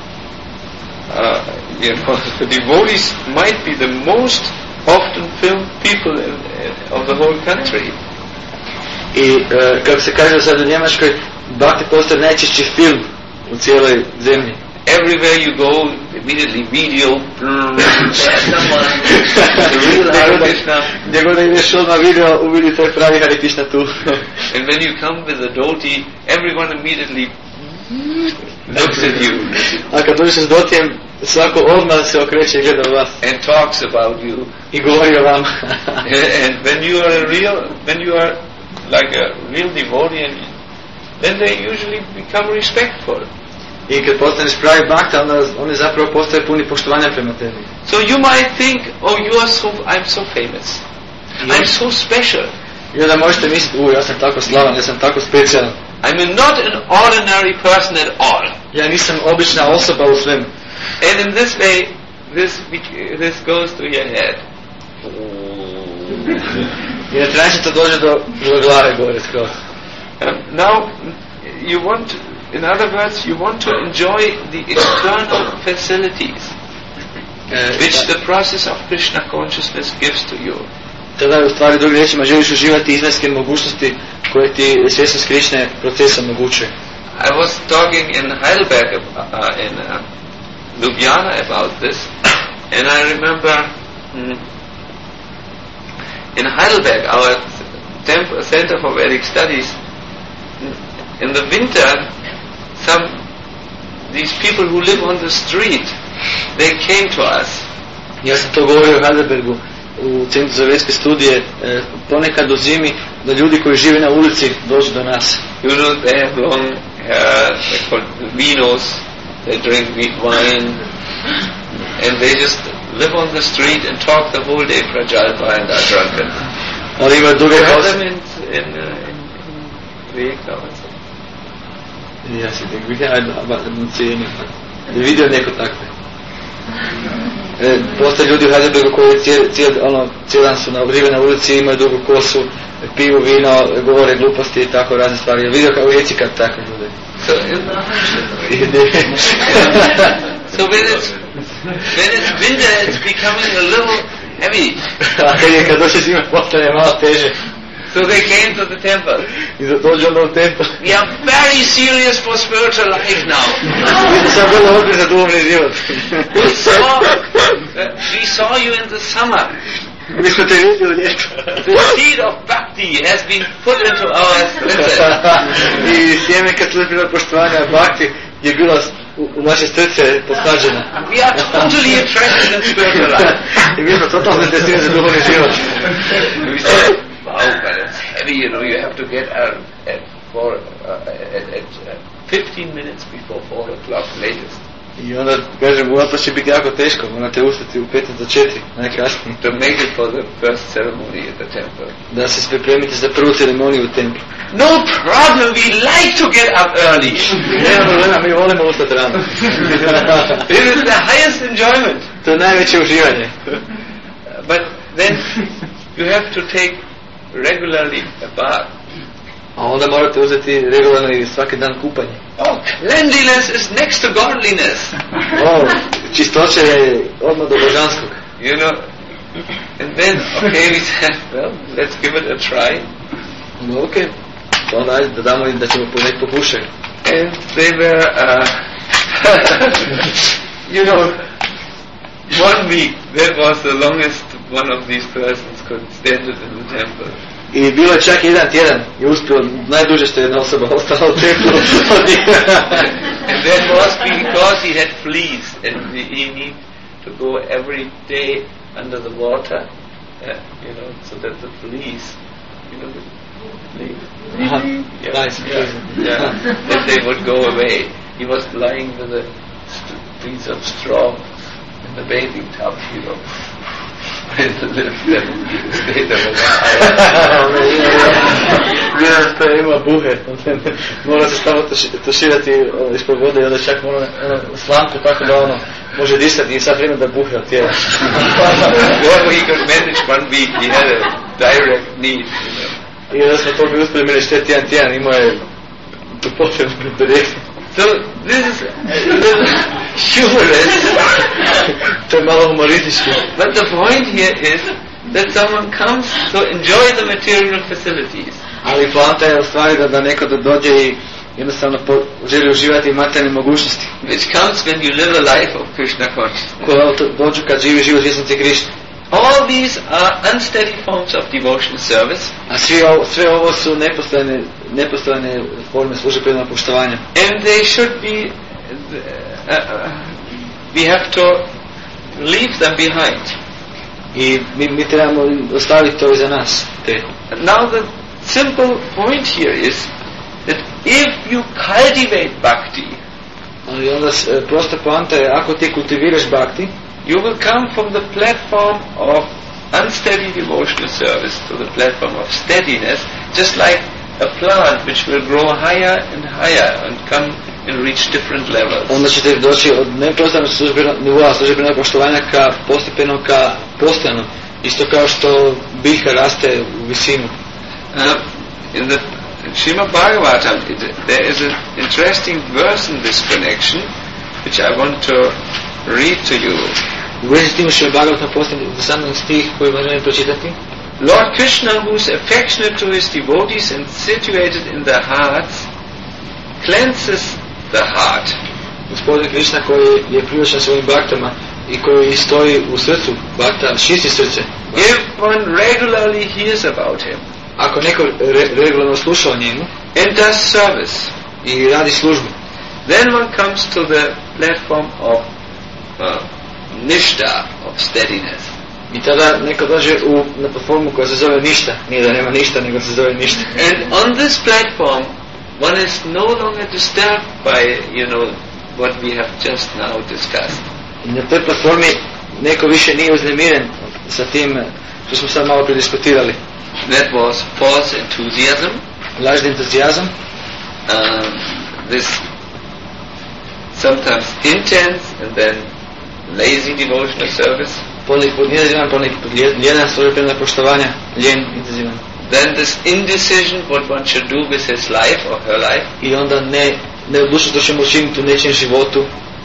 the devotees might be the most often filmed people of the whole country. I kako se kaže sad u Njemačkoj, bhakti postaje najčešći film u cijeloj zemlji. Everywhere you go, immediately video. Gdje god ideš odmah video, uvidite pravi Hare Krishna tu. And when you come with a dhoti, everyone immediately looks at you. A kad dođeš s dhotijem, svako odmah se okreće i gleda u vas. And talks about you. I govori o vama. And when you are like a real devotee, then they usually become respectful. I kad postaneš pravi bhakta, onda oni zapravo postaje puni poštovanja prema tebi. So you might think, oh, I'm so famous. I'm so special. I onda možete misliti, ja sam tako slavan, ja sam tako specijalan. I'm not an ordinary person at all. Ja nisam obična osoba u svemu. And in this way, this goes to your head. I na trajan to dođe do glave gore skroz. Now, in other words, you want to enjoy the external facilities which the process of Krishna consciousness gives to you. Tada u stvari drugim riječima želiš uživati izvanjske mogućnosti koje ti svjesnost Krišne proces omogućuje. I was talking in Heidelberg, in Ljubljana about this, and I remember in Heidelberg, our Center for Vedic Studies, in the winter, these people who live on the street, they came to us. Ja sam to govorio u Heidelbergu, u Centru za vedske studije, ponekad u zimi, da ljudi koji žive na ulici dođu do nas. You know, they have long hair, they're called vinos, they drink wine, and they just live on the street and talk the whole day Prajalpa and are drunken. Oni imaju duge kose. In Rijeka. Ja si tek vidio neko takve. Postoje ljudi u Heidelbergu koji cijeli dan su žive na ulici, imaju dugu kosu piju vino, govore gluposti i tako razne stvari. Vidio kao u Rijeci kad tako ljudi. So when it's winter, it's becoming a little heavy. Kad dođe zima, postane malo teže. So they came to the temple. I dođe onda u tempel. We are very serious for spiritual life now. Mi smo sad vrlo ozbiljni za duhovni život. We saw you in the summer. Mi smo te vidjeli u ljetu. The seed of bhakti has been put into our splinters. I sjemenka službenog poštovanja bhakti je bila u naše srce posađena. We are totally interested in spiritual life. I mi smo totalno zainteresirani za duhovni život. We said, wow, but it's heavy, you know, you have to get out at 15 minutes before 4 o'clock latest. I onda kažem, to će biti jako teško, morate ustati u 5 do 4, najkasnije. To make it for the first ceremony at the temple. Da se pripremite za prvu ceremoniju u templu. No problem, we like to get up early. Nema problema, mi volimo ustati rano. It is the highest enjoyment. To je najveće uživanje. But then you have to take regularly a bath. A onda morate uzeti regularno i svaki dan kupanje. Oh, cleanliness is next to godliness. Čistoća je odmah do božanskog. You know, and then, okay, we said, well, let's give it a try. No, okay. Onda ajde da damo da ćemo nek pokušati. And they were, you know, 1 week, that was the longest one of these persons could stand it in the temple. I bilo je čak 1 tjedan i uspio najduže što je jedna osoba ostala u templu. And that was because he had fleas and he need to go every day under the water, you know, so that the fleas, you know, the fleas, Nice. that they would go away. He was lying with a piece of straw in the bathing tub, you know. Vjerujem što ima buhe, mora se stavno tuširati ispod vode i onda čak mora slamku tako da može disati i sad vrijeme da buhe od tijela. Wherever he could manage 1 week, he had a direct need. I onda smo to bi uspjeli manage 1 tjedan, imao je tu potrebu direktno. So this is humorous. To je malo humoristički. But the point here is that someone comes to enjoy the material facilities. Ali poanta je u stvari da neko dođe i jednostavno želi uživati materijalne mogućnosti. Which comes when you live a life of Krishna consciousness. Koje dođu kad živi život svjesnosti Krišne. All these are unsteady forms of devotional service. A sve ovo su nepostojne forme službenog poštovanja. And they should be, we have to leave them behind. I mi trebamo ostaviti to iza nas. Now the simple point here is that if you cultivate bhakti, ali onda prosta poanta je ako ti kultiviraš bhakti, you will come from the platform of unsteady devotional service to the platform of steadiness, just like a plant which will grow higher and higher and come and reach different levels. Onda ćete doći od nepostojanog nivoa službenog poštovanja ka postepeno ka postojanom, isto kao što biljka raste u visinu. In the Srimad Bhagavatam, there is an interesting verse in this connection, which I want to read to you. U vezi s tim što je Bhagavatam postoji interesantan stih koji možemo pročitati. Lord Krishna, who is affectionate to his devotees and situated in their hearts, cleanses the heart. Gospodin Krishna koji je privlačen svojim baktama i koji stoji u srcu bakta, čisti srce. If one regularly hears about him, ako neko regularno sluša o njemu and does service, i radi službu, then one comes to the platform of nishta, of steadiness. I tada neko dođe na platformu koja se zove ništa. Nije da nema ništa, nego se zove ništa. And on this platform, one is no longer disturbed by, you know, what we have just now discussed. I na toj platformi neko više nije uznemiren sa tim što smo sad malo prediskutirali. That was false enthusiasm. Lažni entuzijazam. This sometimes intense and then lazy devotional service. Ponekad intenzivan, ponekad ljedan službeno poštovanja, ljen, intenzivan. then this indecision what one should do with his life or her life. I onda neodlučnost što ćemo učiniti u nečijem životu.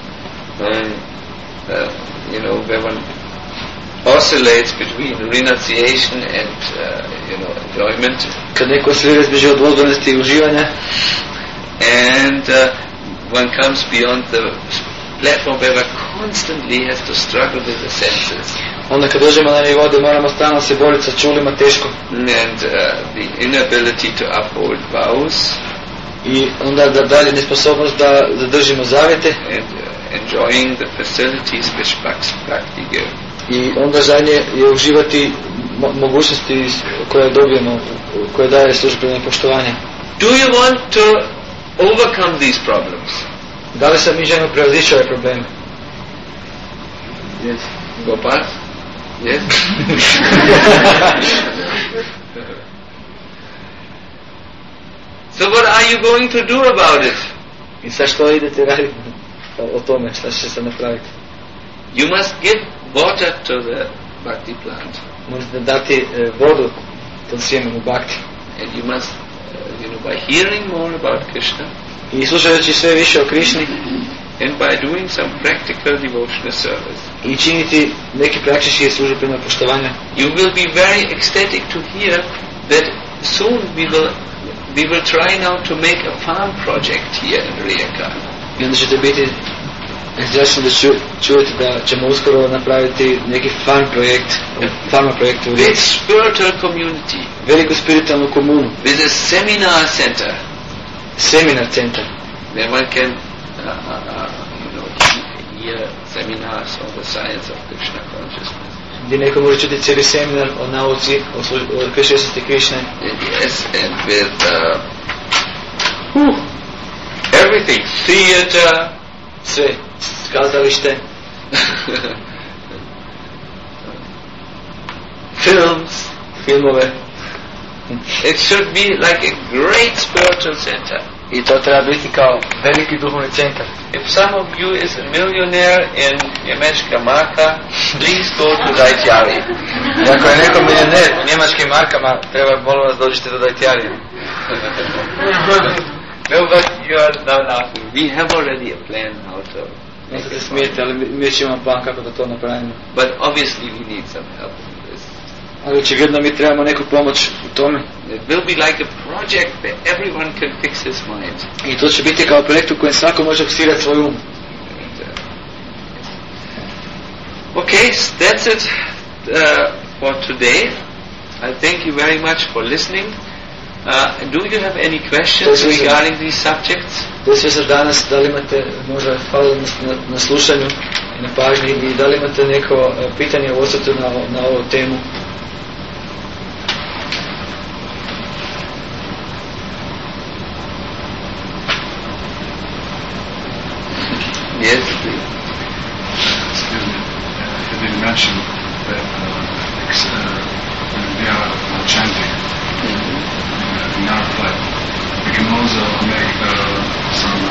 Where one oscillates between renunciation and enjoyment. Kad neko oscilira između odvojenosti i uživanja. And one comes beyond the platform where one constantly has to struggle with the senses. Onda kad dođemo na nivo gdje moramo stalno se boriti sa čulima, teško. And the inability to uphold vows. I onda da dalje nesposobnost da zadržimo zavjete. And enjoying the facilities which Bhakti gives. I onda zadnje je uživati mogućnosti koje dobijemo, koje daje službeno poštovanje. Do you want to overcome these problems? Da li sad mi želimo prevazići ove probleme? Yes. Gopal? Yes? So what are you going to do about it? I sad što idete raditi o tome, šta će se napraviti? You must give water to the bhakti plant. Možete dati vodu tom sjemenu bhakti. And you must, by hearing more about Krishna. I slušajući sve više o Krišni. And by doing some practical devotional service. I činiti neki praktički službeno poštovanje. You will be very ecstatic to hear that soon we will try now to make a farm project here in Rijeka. I onda ćete biti izrašeni da čujete da ćemo uskoro napraviti neki farm projekt u Rijeci. Big spiritual community. Veliku spiritualnu komunu. With a seminar center. Seminar centar. Where one can hear seminars on the science of Krishna consciousness. Gdje neko može čuti cijeli seminar o nauci, o kršćanstvu Krišne. Yes, and with everything, theater, sve, kazalište, filmove. It should be like a great spiritual center. I to treba biti kao veliki duhovni centar. If some of you is a millionaire in njemačka marka, please go to Dajtjari. Ako je neko milioner u njemačkim markama, treba molim vas dođite do Dajtjarija. No, but you are now laughing. We have already a plan how to. Ne se smijete, ali mi već imamo plan kako da to napravimo. But obviously we need some help in this. Ali očigledno mi trebamo neku pomoć u tome. It will be like a project where everyone can fix his mind. I to će biti kao projekt u kojem svako može fiksirati svoj um. Okay, that's it for today. I thank you very much for listening. Do you have any questions regarding these subjects? To je sve za danas. Da li imate, možda hvala na slušanju i na pažnji, i da li imate neko pitanje u osvrtu na ovu temu? Yes, please. Excuse me. You did mention that when we are chanting in our flight, we can also make some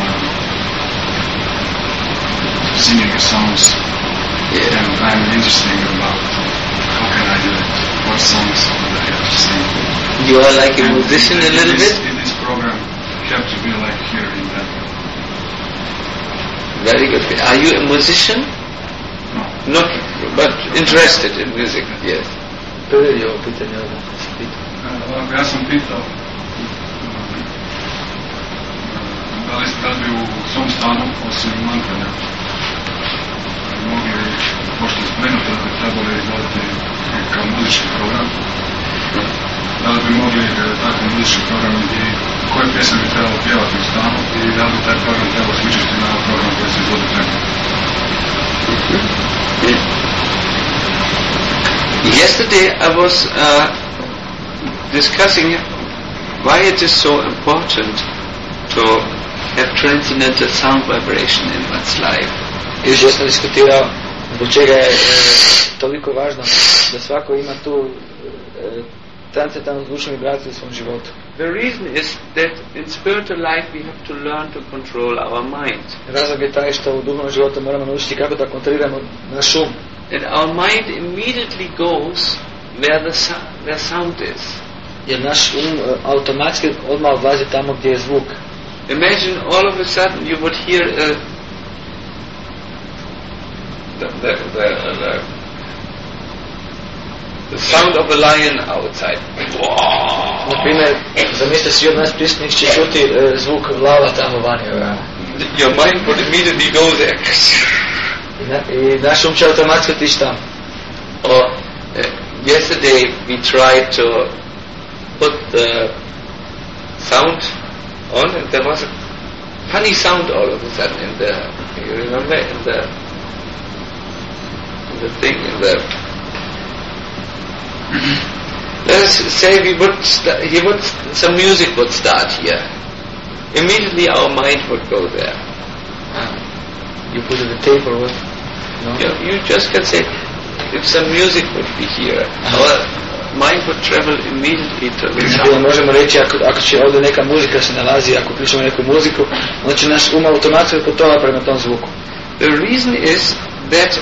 singing songs. Yeah. And I'm interested about how can I do it? What songs do I have to sing? You are like a musician a little bit? In this program, you have to be like here in that. Very good. Are you a musician? No. Not, but interested in music, yes. Prvi je ovo pitanje ovdje. Ja sam pitao da li bi u svom stanu, osim mantranja, mogli, pošto spomenuti da bi trebali izvoditi nekakav muzički program, da li bi mogli takav muzički program i koje pjesme bi trebalo pjevati u stanu i da li bi taj program trebalo sličiti na program koji se izvodi trenutno. Yesterday I was discussing why it is so important to have transcendental sound vibration in one's life. Jučer sam diskutirao zbog čega je toliko važno da svako ima tu transcendentalnu zvučnu vibraciju u svom životu. The reason is that in spiritual life we have to learn to control our mind. Razlog je taj što u duhovnom životu moramo naučiti kako da kontroliramo naš um. And our mind immediately goes where sound is. jer naš automatski odmah odlazi tamo gdje je zvuk. Imagine all of a sudden you would hear the sound of a lion outside. Na primjer, zamislite svi od nas prisutnih će čuti zvuk lava tamo vani. Your mind would immediately go there. I naš će automatski otići tamo. Or yesterday we tried to put the sound on, and there was a funny sound all of a sudden in the, you remember, in the thing, in the, let us say some music would start here. Immediately our mind would go there. You put it in the tape or what? No? You just can say, if some music would be here, our mind would travel immediately to the sound. Možemo reći, ako će ovdje neka muzika se nalazi, ako pričamo neku muziku, onda će naš automatski putova prema tom zvuku. The reason is that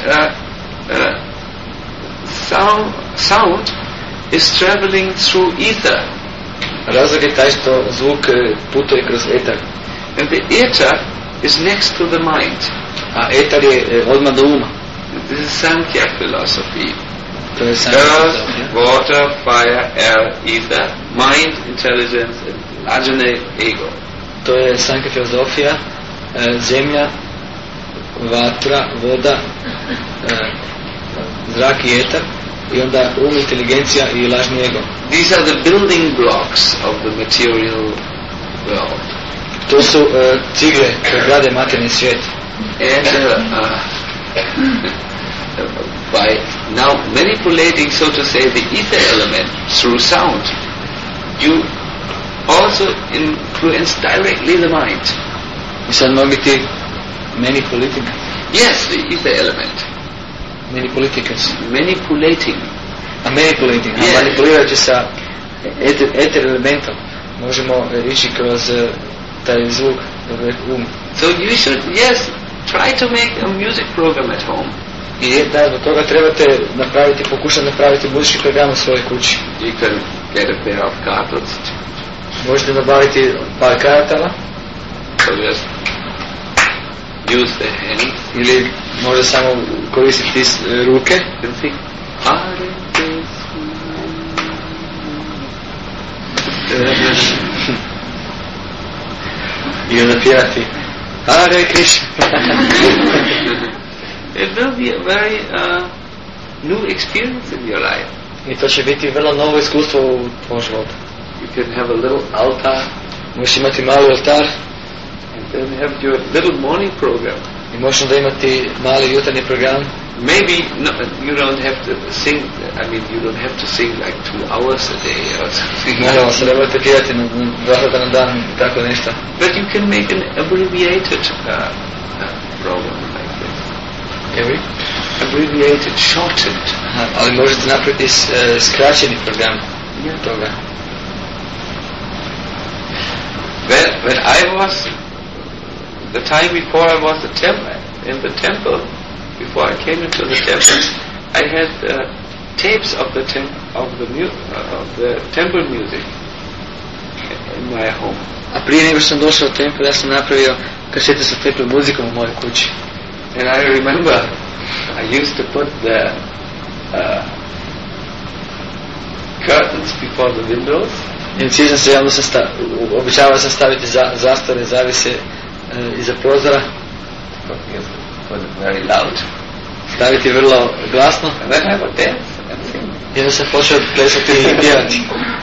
sound is traveling through ether. Razlog je taj što zvuk putuje kroz etar. And the ether is next to the mind. A etar je odmah do uma. This is Sankhya philosophy. To je Sankhya Earth, filozofija. water, fire, air, ether, mind, intelligence, and ajna ego. To je Sankhya filozofija, zemlja, vatra, voda, zrak i etar, i onda inteligencija i lažni ego. These are the building blocks of the material world. To su cigle koje grade materijalni svijet. And by now manipulating, so to say, the ether element through sound, you also influence directly the mind. I sad mogu biti manipulating. Yes, the ether element. Manipulating. A manipulating. Yes. Manipulirajući sa eter elementom možemo ići kroz taj zvuk, So you should, yes, try to make a music program at home. I da, zbog toga trebate pokušati napraviti muzički program u svojoj kući. You can get a pair of carpets. Možete nabaviti par kartala. So just use the hands. Ili možda samo koristiti ruke. And think, Hare I onda pjevati Hare Krishna. It will be a very new experience in your life. I to će biti vrlo novo iskustvo u tvojom životu. You can have a little altar. Možeš imati mali oltar. And then have your little morning program. I možeš da imati mali jutarnji program. Maybe you don't have to sing, you don't have to sing like 2 hours a day or something. Naravno, se ne morate pjevati na 2 puta na dan, tako nešto. But you can make an abbreviated program like this. Every? Abbreviated, shortened. Aha, ali možete napraviti skraćeni program toga. When I was, the time before I was in the temple, before I came into the temple, I had tapes of the temple music in my home. A prije nego što sam došao u tempel, ja sam napravio kasete sa temple muzikom u mojoj kući. And I remember I used to put the curtains before the windows. I sjećam se, javno sam običavao sam staviti zastore, zavise iza prozora. Put it very loud. Staviti vrlo glasno. And then I would dance and sing. I onda sam počeo plesati i pjevati.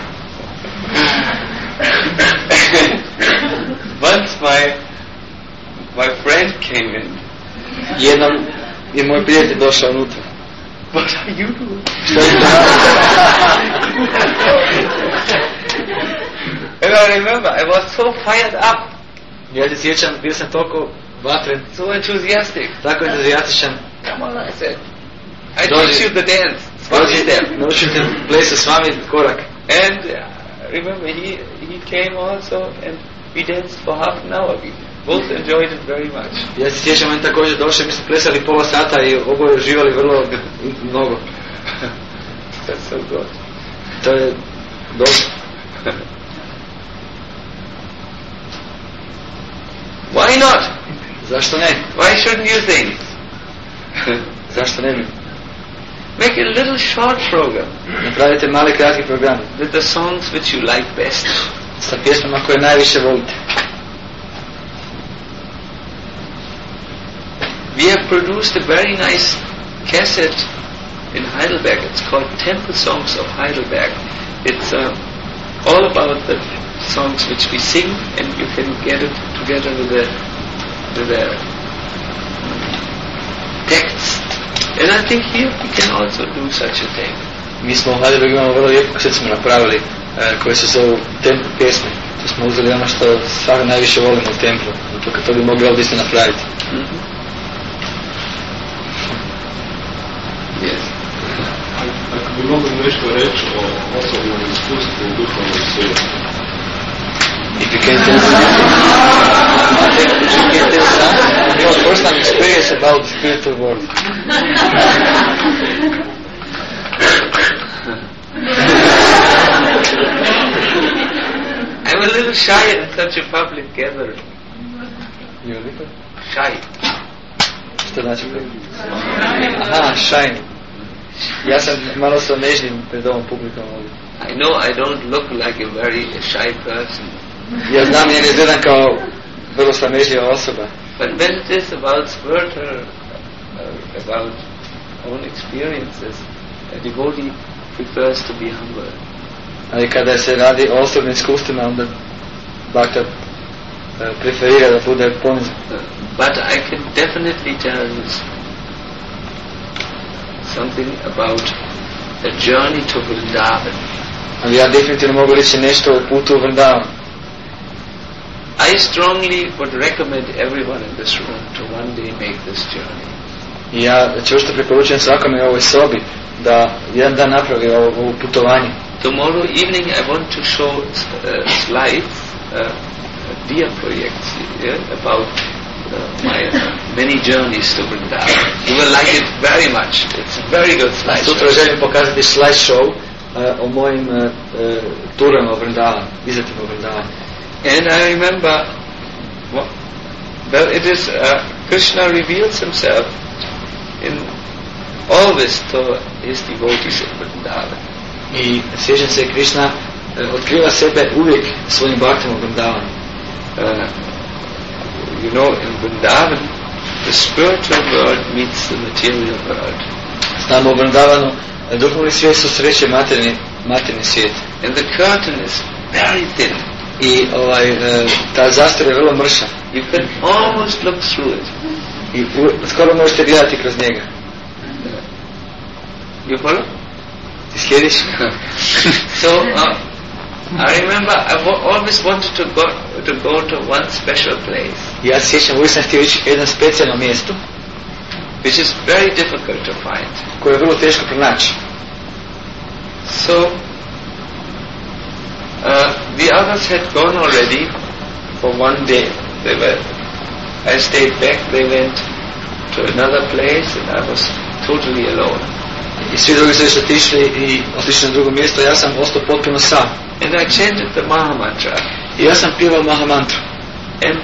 Once my friend came in. Jednom je moj prijatelj došao unutra. What are you doing? Što je to? And I remember I was so fired up, Ja se sjećam, bio sam toliko vatren, so enthusiastic. tako entuzijastičan. Come on, I said. I teach you the dance. Dođi, Step. naučim te plesa s vami korak. And remember, he came also, and we danced for half an hour. We both enjoyed it very much. Ja se sjećam, on također došao, mi smo plesali pola sata i oboje uživali vrlo mnogo. That's so good. To je dobro. Why not? Zašto ne? Why shouldn't you think? Zašto ne bi? Make a little short program Napravite mali kratki program with the songs which you like best. sa pjesmama koje najviše volite. We have produced a very nice cassette in Heidelberg. It's called Temple Songs of Heidelberg. It's all about the songs which we sing, and you can get it together with the texts. And I think here we can also do such a thing. Mi smo u Heidelbergu imamo vrlo lijepu kasetu smo napravili koje se zovu Templu pjesme. To smo uzeli ono što stvarno najviše volimo u Templu. To bi mogli ovdje isto napraviti. Yes. Ako bi mogli nešto reći o osobnom iskustvu u duhovnom svijetu. If you can tell something, your personal experience about the spiritual world. I'm a little shy in such a public gathering. You're a little Shy. Što znači? Aha, shy. Ja sam malo sa nežnim pred ovom publikom ovdje. I know I don't look like a very shy person. Ja znam, ja ne izgledam kao vrlo sramežljiva osoba. But when it is about spiritual, about own experiences, a devotee prefers to be humble. Ali kada se radi o osobnim iskustvima, onda bakta preferira da bude ponizan. But I can definitely tell you something about a journey to Vrindavan. Ali ja definitivno mogu reći nešto o putu u Vrindavan. I strongly would recommend everyone in this room to one day make this journey. I ja čvrsto preporučujem svakome u ovoj sobi da jedan dan napravi ovo putovanje. Tomorrow evening I want to show slides, dear projects, about my many journeys to Vrindavan. You will like it very much. It's a very good slide Sutra show. želim pokazati slide show o mojim turama u Vrindavan, izletima u Vrindavan. And I remember, well, it is Krishna reveals himself in always to his devotees in Vrindavan. I sjećam se, Krishna otkriva sebe uvijek svojim bhaktima u Vrindavanu. You know, in Vrindavan, the spiritual world meets the material world. Znamo u Vrindavanu, duhovni svijet susreće materijalni svijet. And the curtain is very thin. I ta zastor je vrlo mrša. You can almost look through it. I skoro možete gledati kroz njega. You follow? Ti slijediš? So, I remember I always wanted to go to one special place. Ja se sjećam, uvijek sam htio ići jedno specijalno mjesto, which is very difficult to find. koje je vrlo teško pronaći. So, the others had gone already for one day. I stayed back, they went to another place and I was totally alone. I svi drugi su već otišli na drugo mjesto, ja sam ostao potpuno sam. And I chanted the Mahamantra. I ja sam pjevao Mahamantru. And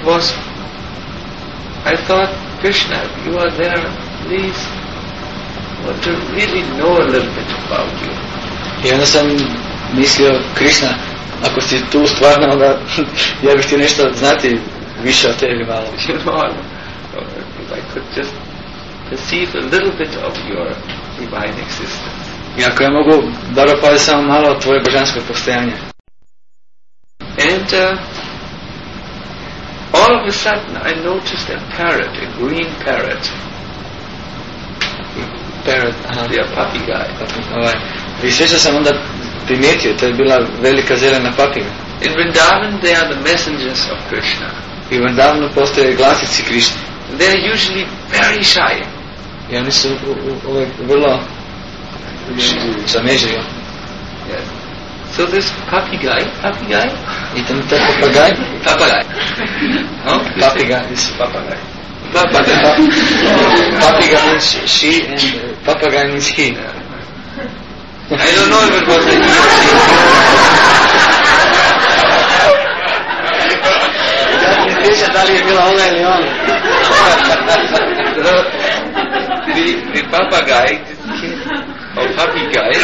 I thought, Krishna, you are there, please, I want to really know a little bit about you. I onda sam mislio, Krishna, ako si tu stvarno, onda ja bih htio nešto znati više o tebi malo. You know, if I could just perceive a little bit of your divine existence. I ako ja mogu bar opaziti samo malo od tvoje božanskog postojanja. And all of a sudden I noticed a parrot, a green parrot. Parrot, The papegui. I sve što sam onda primijetio, to je bila velika zelena papiga. In Vrindavan they are the messengers of Krishna. I u Vrindavanu postoje glasici Krišne. They are usually very shy. I oni su uvijek vrlo zamežljivi. Yes. So this papegui, I tam taj papagaj, no? papiga is Papagui. papiga means she and papagaj means he. I don't know if it was a he or she. sjeća da li je bila ona ili on. The papagay, or papagay,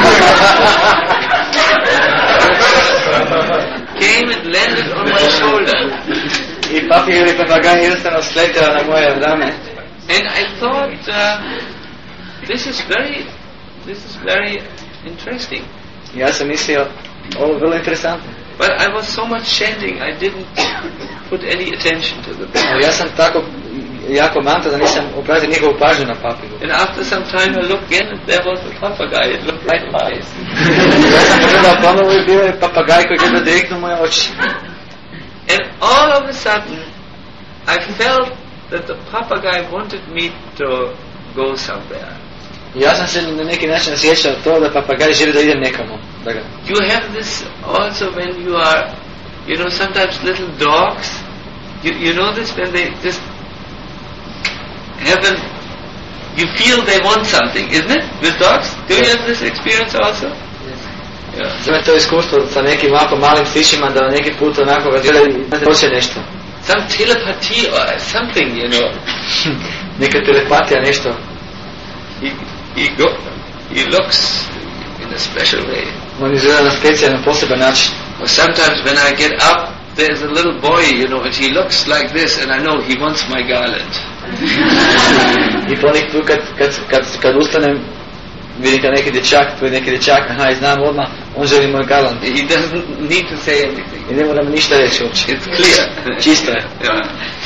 came and landed on my shoulder. I papi ili papagaj jednostavno sletila na moje rame. And I thought, this is very interesting. Ja sam mislio, ovo je vrlo interesantno. But I was so much chanting, I didn't put any attention to the bird. Ja sam tako jako manta da nisam obratio njegovu pažnju na papigu. And after some time I looked again and there was the papagay. It looked right in my face. Ja sam pogledao ponovo i bio je papagaj koji gleda direktno u moje oči. And all of a sudden I felt that the papagay wanted me to go somewhere. Ja sam se na neki način osjećao to da papagaj želi da idem nekamo. You have this also when you are, you know, sometimes little dogs, you know this when they just have you feel they want something, isn't it, with dogs? Do you have this experience also? Yeah. Ima to iskustvo sa nekim ovako malim psićima da neki put onako ga gledaju i hoće nešto. Some telepathy or something, you know. Neka telepatija, nešto. He looks in a special way. On izgleda na specijalno poseban način. Or sometimes when I get up, there's a little boy, you know, and he looks like this, and I know he wants my garland. I ponekad tu kad ustanem, vidim kad neki dječak, aha, i znam odmah, on želi moj garland. He doesn't need to say anything. I ne mora mi ništa reći uopće. It's clear. Čisto je. Yeah.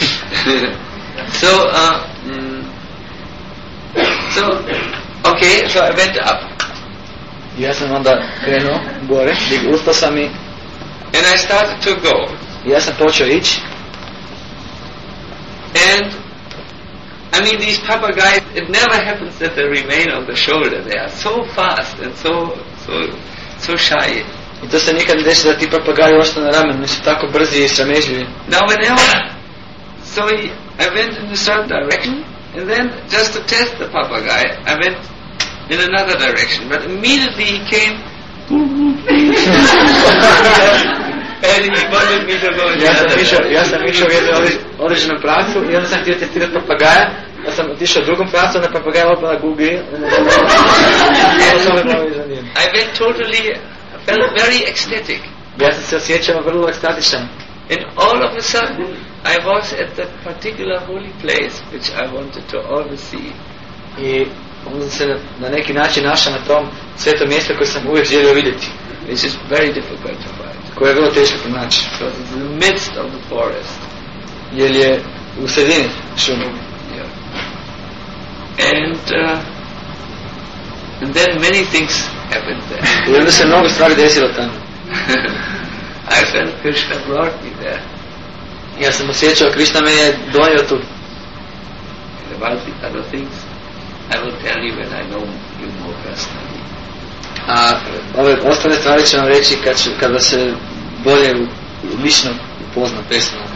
So I went up. Ja sam onda krenuo gore, ustao sam i and I started to go. Ja sam počeo ići. And I mean, these papageis, it never happens that they remain on the shoulder. They are so fast and so shy. I to se nikad ne desi da ti papagaji ostanu na ramenu, oni su tako brzi i sramežljivi. Now whenever, I went in a certain direction, and then just to test the papagay, I went in another direction. But immediately he came, and he wanted me to go in the other direction. Ja sam išao u jednom određenom pravcu i onda sam htio testirati papagaja. Ja sam otišao u drugom pravcu, onda papagaja opet na Google. I went totally, felt very ecstatic. Ja sam se osjećao vrlo ekstatičan. And all of a sudden, I was at that particular holy place which I wanted to always see. I onda se na neki način našao na tom svetom mjestu koje sam uvijek želio vidjeti. Which is very difficult to find. Koje je vrlo teško pronaći. Because it's in the midst of the forest. Jer je u sredini šume. Yeah. And then many things happened there. I onda se mnogo stvari desilo tamo. I felt Krishna brought me there. Ja sam osjećao, Krishna me je donio tu. And about the other things, I will tell you when I know you more personally. A ove ostale stvari ću vam reći kada se bolje lično upoznam personalno.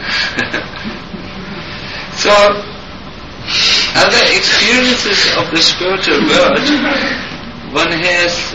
So, other experiences of the spiritual world, one has,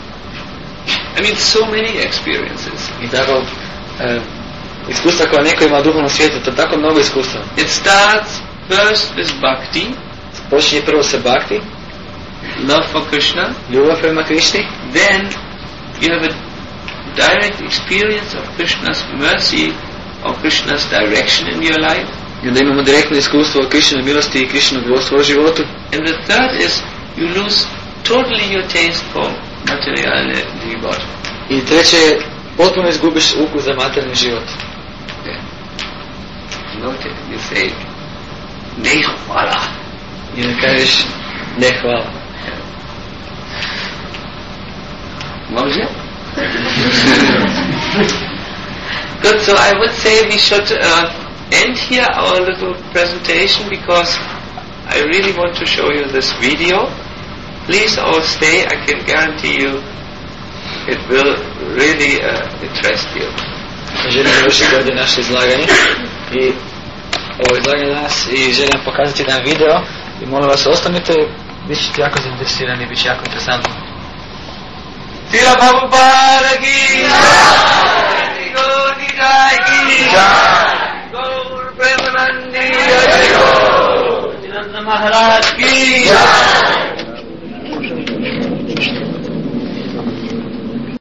so many experiences. I tako, iskustva koja neko ima u duhovnom svijetu, to tako mnogo iskustva. It starts first with bhakti. Počinje prvo sa bhakti. Love for Krishna. Ljubav prema Krišni. Then you have a direct experience of Krishna's mercy, of Krishna's direction in your life. I onda imamo direktno iskustvo o Krišnoj milosti i Krišnog vodstva u životu. And the third is you lose totally your taste for material život. I treće je potpuno izgubiš ukus za materijalni život. Yeah. Note, you say ne hvala. I ne kažeš ne hvala. Može? Good, so I would say we should end here our little presentation because I really want to show you this video. Please all stay, I can guarantee you it will really interest you. Želim završiti ovdje naše izlaganje i ovo izlaganje danas i želim pokazati jedan video i molim vas ostanite, bit ćete jako zainteresirani, bit će jako interesantno. Srila Prabhupada ki jai, Gaur Nitai ki jai, Nityananda Maharaj ki